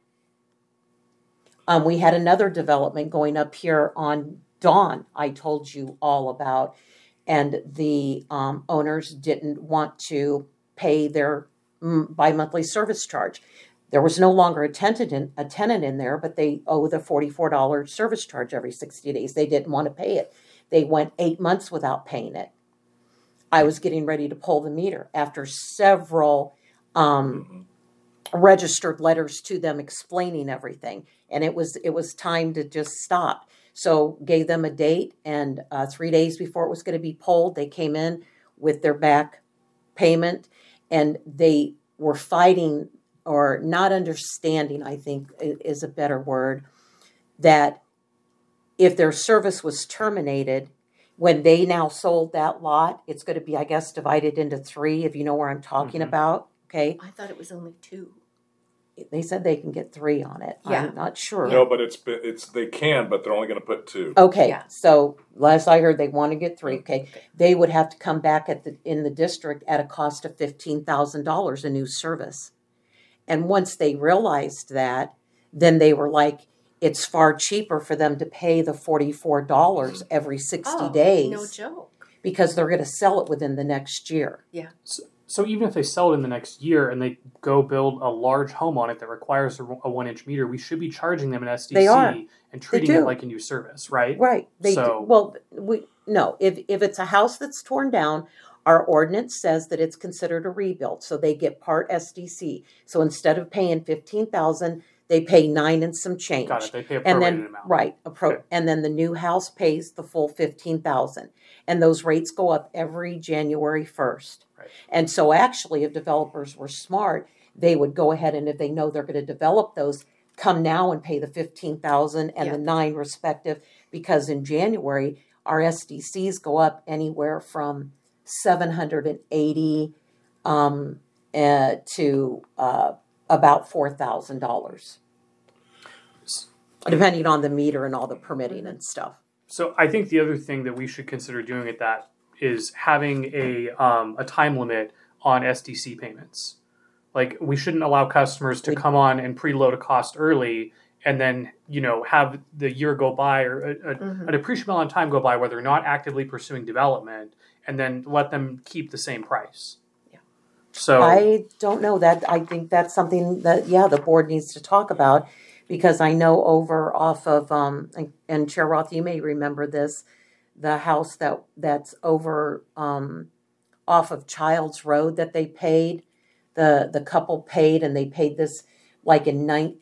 We had another development going up here on Dawn, I told you all about, and the owners didn't want to pay their bi-monthly service charge. There was no longer a tenant in there, but they owe the $44 service charge every 60 days. They didn't want to pay it. They went 8 months without paying it. I was getting ready to pull the meter after several registered letters to them explaining everything, and it was time to just stop. So gave them a date, and 3 days before it was going to be pulled, they came in with their back payment, and they were fighting or not understanding, I think is a better word, that if their service was terminated, when they now sold that lot, it's going to be, I guess, divided into 3, if you know where I'm talking about. Okay. I thought it was only 2. They said they can get 3 on it. Yeah. I'm not sure. No, but it's they can, but they're only going to put 2. Okay. Yeah. So last I heard, they want to get 3. Okay. They would have to come back in the district at a cost of $15,000 a new service. And once they realized that, then they were like, it's far cheaper for them to pay the $44 every 60 days. No joke. Because they're going to sell it within the next year. So even if they sell it in the next year and they go build a large home on it that requires a 1-inch meter, we should be charging them an SDC They are. and treating it like a new service, right? Right. They So- do. Well, if it's a house that's torn down, our ordinance says that it's considered a rebuild, so they get part SDC. So instead of paying $15,000, they pay 9 and some change. Got it. They pay a And prorated then amount. right, Okay. and then the new house pays the full $15,000, and those rates go up every January 1st. Right. And so actually, if developers were smart, they would go ahead, and if they know they're going to develop those, come now and pay the $15,000 and the 9 respective, because in January our SDCs go up anywhere from $780 to about $4,000, depending on the meter and all the permitting and stuff. So I think the other thing that we should consider doing at that is having a time limit on SDC payments. Like, we shouldn't allow customers to come on and preload a cost early and then, have the year go by or an appreciable amount of time go by where they're not actively pursuing development, and then let them keep the same price. Yeah. So I don't know that. I think that's something that, the board needs to talk about, because I know over off of, and Chair Roth, you may remember this, the house that's over off of Childs Road that they paid, the couple paid, and they paid this like in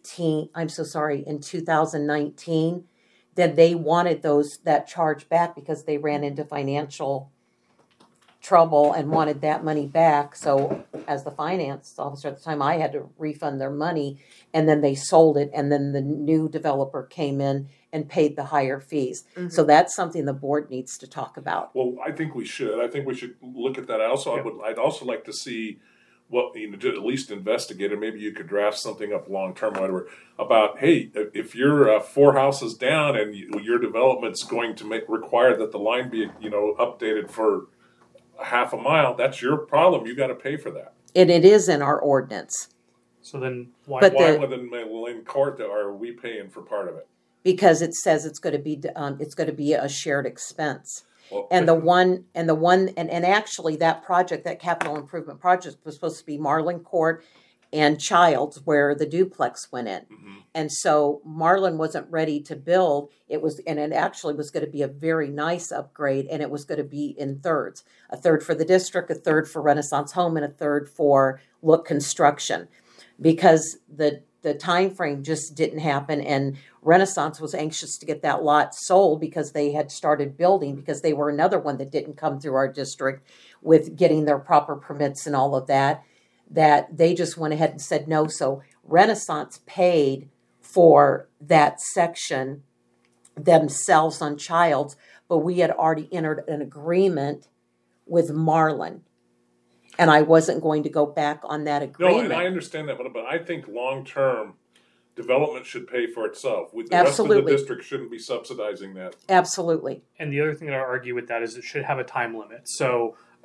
2019, then they wanted that charge back because they ran into financial trouble and wanted that money back. So as the finance officer at the time, I had to refund their money, and then they sold it, and then the new developer came in and paid the higher fees. So that's something the board needs to talk about. Well, I think we should. I think we should look at that. I'd also like to see what, to at least investigate it. Maybe you could draft something up long term, whatever, about, hey, if you're 4 houses down and your development's going to require that the line be updated for half a mile, that's your problem. You got to pay for that. And it is in our ordinance, So then why? But Why the- within Lynn Court are we paying for part of it? because it says it's going to be a shared expense. Well, And actually that project, that capital improvement project, was supposed to be Marlin Court and Childs, where the duplex went in. And so Marlin wasn't ready to build. It actually was going to be a very nice upgrade, and it was going to be in thirds. A third for the district, a third for Renaissance Home, and a third for Look Construction. Because the time frame just didn't happen, and Renaissance was anxious to get that lot sold because they had started building, because they were another one that didn't come through our district with getting their proper permits and all of that they just went ahead and said no. So Renaissance paid for that section themselves on Childs, but we had already entered an agreement with Marlin, and I wasn't going to go back on that No, agreement. and I understand that, but I think long term development should pay for itself. The rest Absolutely. of the district shouldn't be subsidizing that. Absolutely. And the other thing that I argue with that is it should have a time limit. So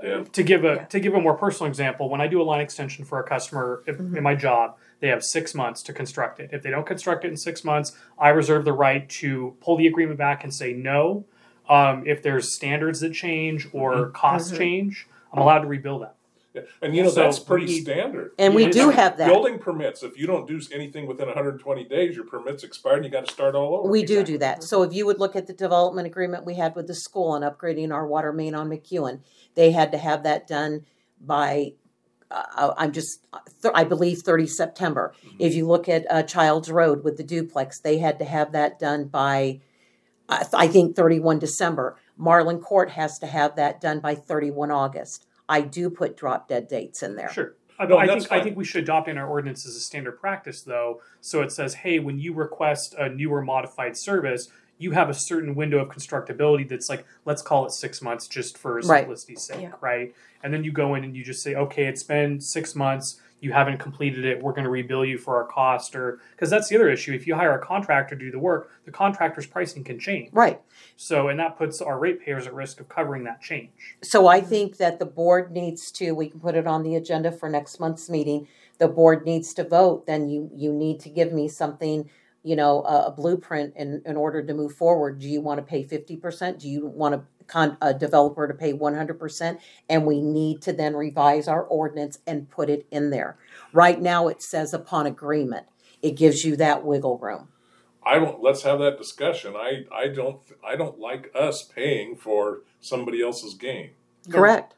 Yeah. To give a more personal example, when I do a line extension for a customer in my job, they have 6 months to construct it. If they don't construct it in 6 months, I reserve the right to pull the agreement back and say no. If there's standards that change or costs change, I'm allowed to rebuild that. Yeah. And you know, So that's pretty we- standard. And we It do is. have that. Building permits, if you don't do anything within 120 days, your permit's expired and you got to start all over. We do that. So if you would look at the development agreement we had with the school on upgrading our water main on McEwen, they had to have that done by, I believe 30 September. If you look at Child's Road with the duplex, they had to have that done by, I think 31 December. Marlin Court has to have that done by 31 August. I do put drop dead dates in there. Sure. No, I that's fine. think we should adopt in our ordinance as a standard practice, though. So it says, hey, when you request a new or modified service, you have a certain window of constructability that's like, let's call it 6 months just for Right. simplicity's sake, Yeah. right? And then you go in and you just say, okay, it's been 6 months. You haven't completed it. We're going to rebill you for our cost, or because that's the other issue. If you hire a contractor to do the work, the contractor's pricing can change. Right. So, and that puts our ratepayers at risk of covering that change. So I think that the board needs to, we can put it on the agenda for next month's meeting. The board needs to vote, then you need to give me something, a blueprint in order to move forward. Do you want to pay 50%? Do you want a developer to pay 100%? And we need to then revise our ordinance and put it in there. Right now it says upon agreement. It gives you that wiggle room. Let's have that discussion. I don't like us paying for somebody else's gain. Correct.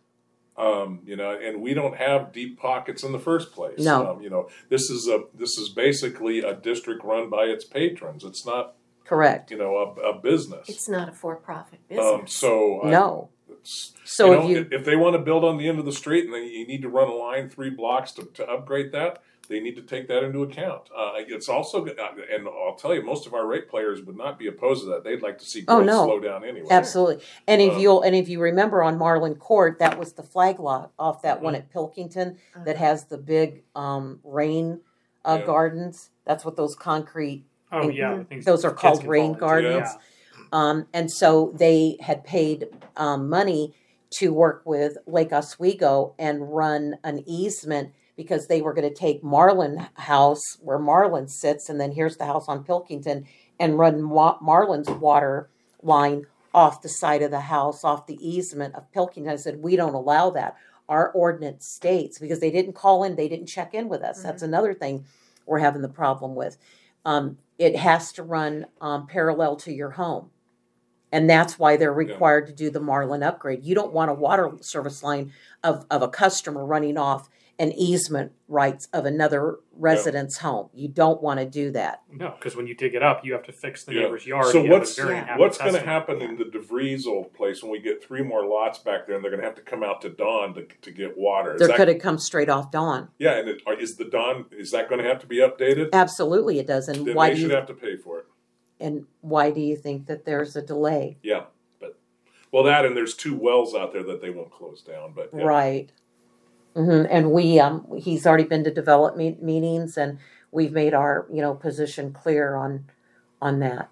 And we don't have deep pockets in the first place. No. This is basically a district run by its patrons. It's not, Correct. a business. It's not a for-profit business. No. So So if they want to build on the end of the street and you need to run a line 3 blocks to upgrade that, they need to take that into account. It's also, and I'll tell you, most of our rate players would not be opposed to that. They'd like to see growth slow down anyway. Absolutely. And if you remember on Marlin Court, that was the flag lot off that one at Pilkington that has the big rain gardens. That's what those concrete. Oh, yeah. Things Those are kids called can rain fall into. gardens. Yeah. And so they had paid money to work with Lake Oswego and run an easement because they were going to take Marlin House where Marlin sits, and then here's the house on Pilkington, and run Marlin's water line off the side of the house, off the easement of Pilkington. I said, we don't allow that. Our ordinance states, because they didn't call in, they didn't check in with us. Mm-hmm. That's another thing we're having the problem with. It has to run parallel to your home. And that's why they're required to do the Marlin upgrade. You don't want a water service line of a customer running off an easement rights of another resident's home. You don't want to do that. No, because when you dig it up, you have to fix the neighbor's yard. So and you have what's a very unhappy going to customer. happen in the DeVries old place when we get 3 more lots back there, and they're going to have to come out to Dawn to get water? They're going to come straight off Dawn. Yeah, and is the Dawn, is that going to have to be updated? Absolutely, it does. And Then why they do should you? have to pay for it. And why do you think that there's a delay? Yeah, well, that and there's 2 wells out there that they won't close down. But yeah. Right. Mm-hmm. And he's already been to development meetings, and we've made our position clear on that.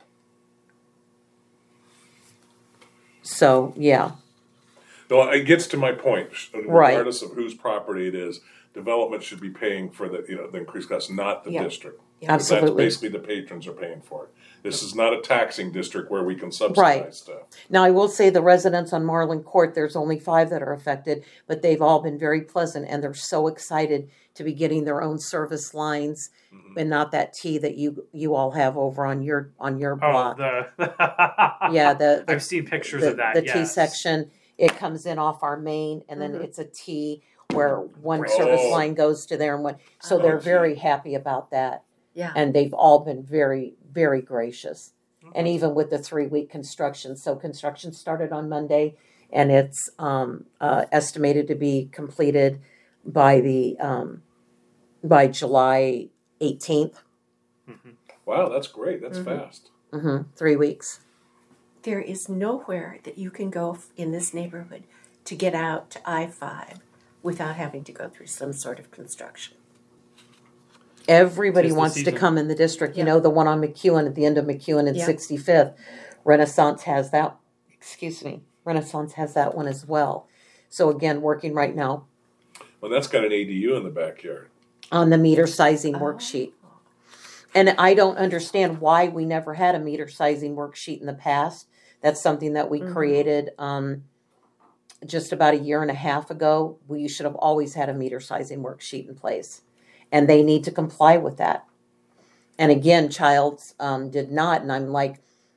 So yeah. No, it gets to my point. Right. Regardless of whose property it is, development should be paying for the increased cost, not the district. Yeah. Because Absolutely. that's basically the patrons are paying for it. This is not a taxing district where we can subsidize stuff. Now, I will say the residents on Marlin Court, there's only 5 that are affected, but they've all been very pleasant, and they're so excited to be getting their own service lines, and not that T that you all have over on your block. Yeah, I've seen pictures of that. The yes. T section, it comes in off our main, and then it's a T where one service line goes to there, and one. So they're very happy about that. Yeah. And they've all been very, very gracious. And even with the 3-week construction. So construction started on Monday, and it's estimated to be completed by by July 18th. Mm-hmm. Wow, that's great. That's fast. 3 weeks. There is nowhere that you can go in this neighborhood to get out to I-5 without having to go through some sort of construction. Everybody Tis the wants to season. come in the district. Yeah. You know, the one on McEwen at the end of McEwen and Yeah. 65th. Renaissance has that. Excuse me. Renaissance has that one as well. So again, working right now Well, that's got an ADU in the backyard. on the meter sizing worksheet. And I don't understand why we never had a meter sizing worksheet in the past. That's something that we created just about a year and a half ago. We should have always had a meter sizing worksheet in place. And they need to comply with that. And again, Childs did not. And I'm like,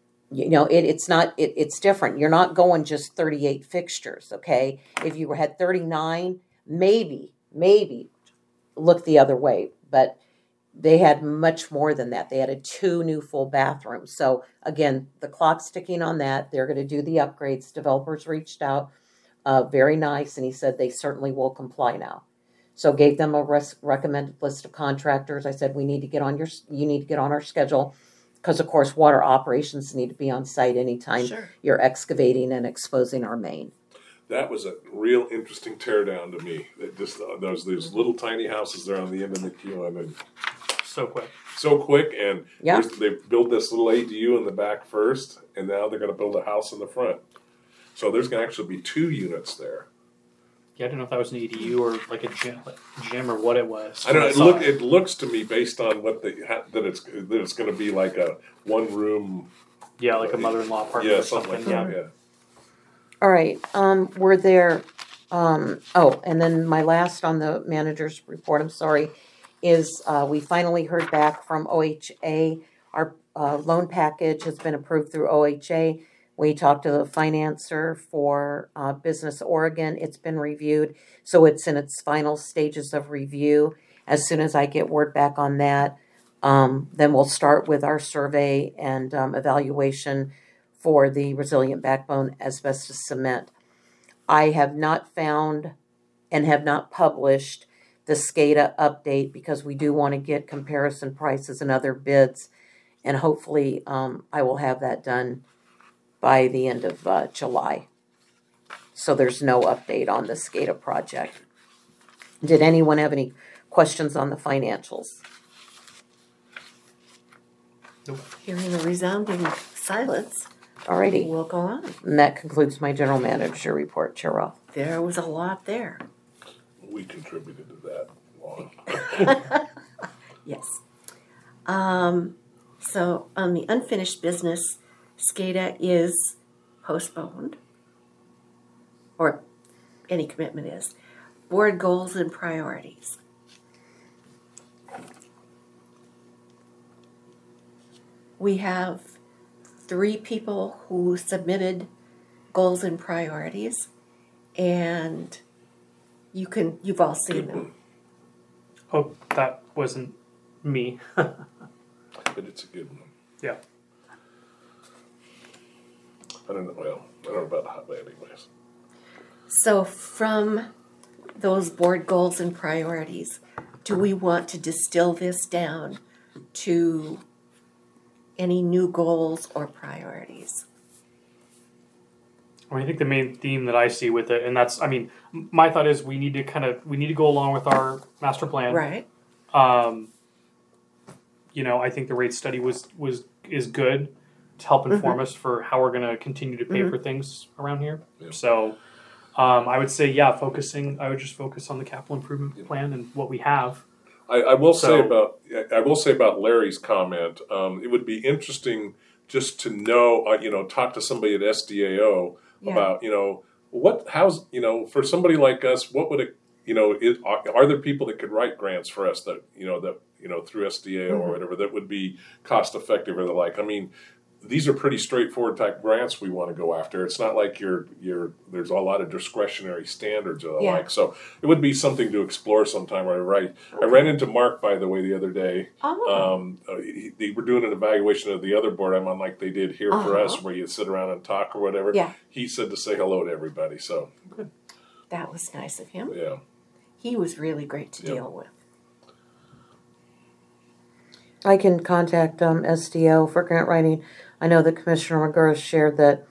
it's different. You're not going just 38 fixtures, okay? If you had 39, maybe look the other way. But they had much more than that. They added 2 new full bathrooms. So again, the clock's ticking on that. They're going to do the upgrades. Developers reached out, very nice, and he said they certainly will comply now. So gave them a recommended list of contractors. I said you need to get on our schedule, because of course water operations need to be on site anytime you're excavating and exposing our main. That was a real interesting teardown to me. It just those little tiny houses there on the end of the queue, and So quick, and they built this little ADU in the back first, and now they're going to build a house in the front. So there's going to actually be 2 units there. Yeah, I don't know if that was an EDU or like a gym or what it was. I don't know. It looks to me based on what that it's going to be like a 1-room. Yeah, like a mother-in-law apartment or something like that. Yeah. All right. We're there. And then my last on the manager's report, I'm sorry, is we finally heard back from OHA. Our loan package has been approved through OHA. We talked to the financer for Business Oregon. It's been reviewed, so it's in its final stages of review. As soon as I get word back on that, then we'll start with our survey and evaluation for the resilient backbone asbestos cement. I have not found and have not published the SCADA update because we do want to get comparison prices and other bids, and hopefully I will have that done by the end of July. So there's no update on the SCADA project. Did anyone have any questions on the financials? Nope. Hearing a resounding silence, Alrighty. we'll go on. And that concludes my general manager report, Chair Roth. There was a lot there. We contributed to that. Wow. Yes. So on the unfinished business, SCADA is postponed, or any commitment is. Board goals and priorities. We have 3 people who submitted goals and priorities, and you've all seen them. Hope that wasn't me. But it's a good one. Yeah. I don't know about hot, but anyways. So from those board goals and priorities, do we want to distill this down to any new goals or priorities? I think the main theme that I see with it, and that's, my thought is we need to go along with our master plan. Right. I think the rate study is good to help inform us for how we're going to continue to pay for things around here. Yeah. So, I would say, I would just focus on the capital improvement plan and what we have. I will say about Larry's comment. It would be interesting just to know, talk to somebody at SDAO about, how's for somebody like us, what would it, are there people that could write grants for us that through SDAO or whatever that would be cost effective or the like? These are pretty straightforward type grants we want to go after. It's not like there's a lot of discretionary standards or the like. So it would be something to explore sometime. I ran into Mark, by the way, the other day. They were doing an evaluation of the other board I'm on, like they did here for us, where you sit around and talk or whatever. Yeah. He said to say hello to everybody. So That was nice of him. yeah. He was really great to deal with. I can contact SDO for grant writing. I know that Commissioner McGurk shared that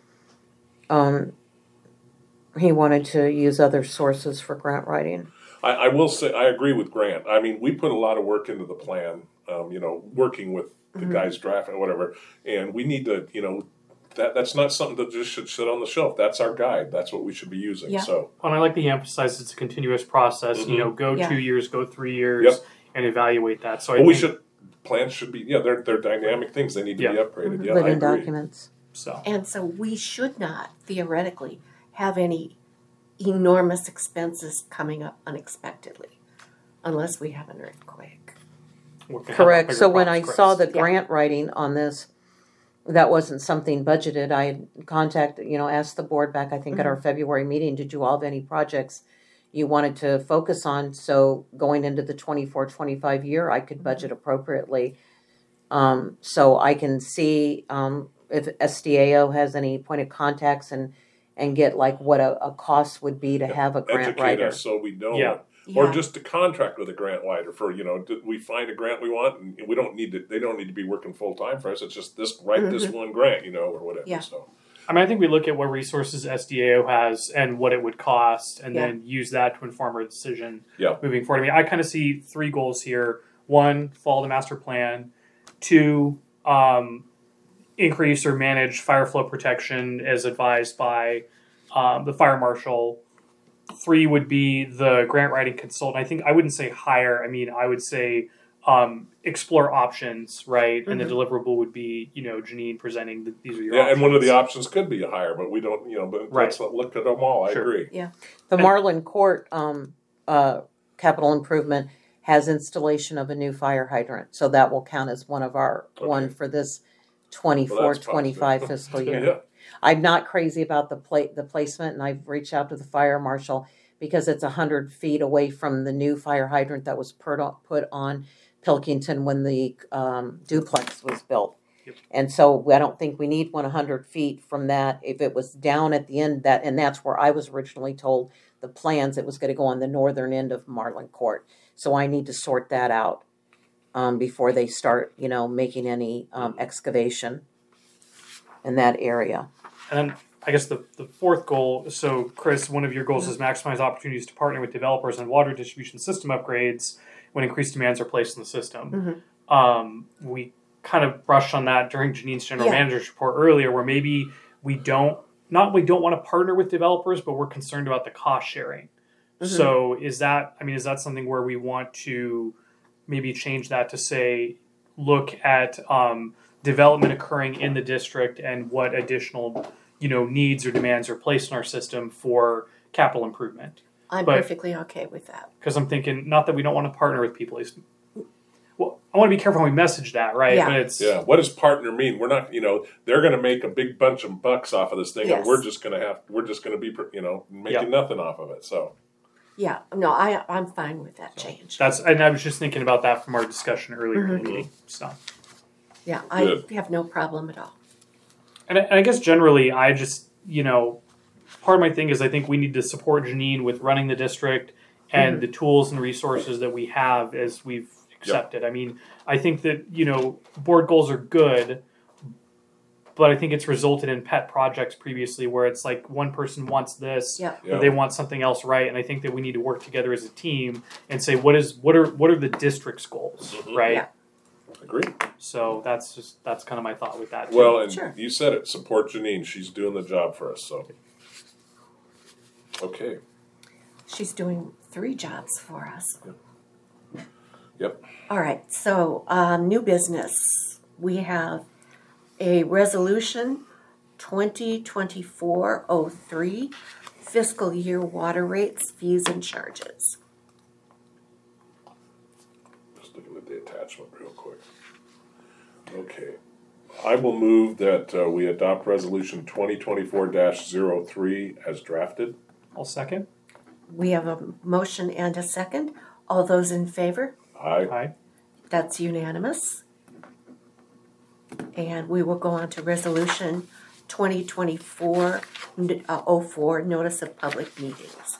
he wanted to use other sources for grant writing. I will say I agree with Grant. We put a lot of work into the plan, working with the guys drafting or whatever, and we need to, that's not something that just should sit on the shelf. That's our guide. That's what we should be using. Yeah. So, And I like that he emphasized it's a continuous process. You know, go Yeah. 2 years, go 3 years, Yep. and evaluate that. So I well, we think, should plans should be they're dynamic things. They need to be Yeah. upgraded. Yeah, I Living agree. documents. so. And so we should not theoretically have any enormous expenses coming up unexpectedly unless we have an earthquake. we're gonna have Correct. bigger So when I problems, saw Chris. the grant writing on this, that wasn't something budgeted. I had contacted, asked the board back, I think at our February meeting, did you all have any projects you wanted to focus on? So going into the 24-25 year, I could budget appropriately. So I can see if SDAO has any point of contacts and get like what a cost would be to have a grant Educate writer. us so we know. Yeah. Or Yeah. just to contract with a grant writer for we find a grant we want and we don't need to. They don't need to be working full time for us. It's just this one grant, or whatever. Yeah. So I mean, I think we look at what resources SDAO has and what it would cost, and Yeah. then use that to inform our decision Yeah. moving forward. I mean, I kind of see 3 goals here. 1, follow the master plan. 2, increase or manage fire flow protection as advised by the fire marshal. 3 would be the grant writing consultant. I think I wouldn't say hire. I mean, I would say explore options, right? And the deliverable would be, Janine presenting these are your options. and one of the options could be a hire, but we don't. But Right. let's look at them all. I Sure. agree. The Marlin Court capital improvement has installation of a new fire hydrant, so that will count as one of our one for this 24-25 fiscal year. Yeah. I'm not crazy about the placement, and I've reached out to the fire marshal because it's 100 feet away from the new fire hydrant that was put on Pilkington when the duplex was built. Yep. And so I don't think we need 100 feet from that. If it was down at the end, and that's where I was originally told the plans, it was going to go on the northern end of Marlin Court. So I need to sort that out before they start, making any excavation in that area. And then I guess the 4th goal, so Chris, one of your goals is maximize opportunities to partner with developers on water distribution system upgrades when increased demands are placed in the system. We kind of brushed on that during Janine's general manager's report earlier, where maybe we don't want to partner with developers, but we're concerned about the cost sharing. So is that something where we want to maybe change that to say, look at development occurring in the district and what additional needs or demands are placed in our system for capital improvement? I'm But- perfectly okay with that. Because I'm thinking, not that we don't want to partner with people. Well, I want to be careful how we message that, right? Yeah. But it's What does partner mean? We're not. They're going to make a big bunch of bucks off of this thing, Yes. and we're just going to be, making nothing off of it. So. Yeah, no, I'm fine with that change. and I was just thinking about that from our discussion earlier in the meeting. So, Yeah, I Good. have no problem at all. and I guess generally, I just part of my thing is I think we need to support Janine with running the district and the tools and resources that we have as we've accepted. I mean, I think that board goals are good, but I think it's resulted in pet projects previously where it's like one person wants this, Yeah. but they want something else, right? And I think that we need to work together as a team and say what are the district's goals, right? Yeah. Agree. So that's kind of my thought with that. Too. Well, and Sure. you said it. Support Janine. She's doing the job for us. So. Okay. She's doing 3 jobs for us. Yep. All right, so new business. We have a resolution 2024-03 fiscal year water rates, fees, and charges. Just looking at the attachment real quick. Okay. I will move that we adopt resolution 2024-03 as drafted. I'll second. We have a motion and a second. All those in favor? Aye. Aye. That's unanimous. And we will go on to resolution 2024-04, notice of public meetings.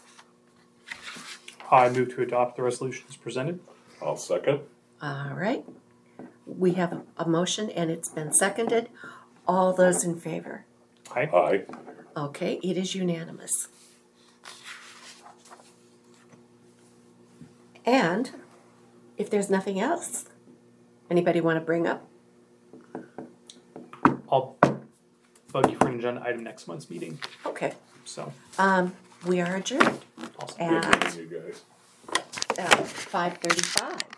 I move to adopt the resolution as presented. I'll second. All right. We have a motion and it's been seconded. All those in favor? Aye. Aye. Okay, it is unanimous. And if there's nothing else, anybody want to bring up? bug you for an agenda item next month's meeting. Okay. So We are adjourned awesome. at Good meeting you guys. 5:35.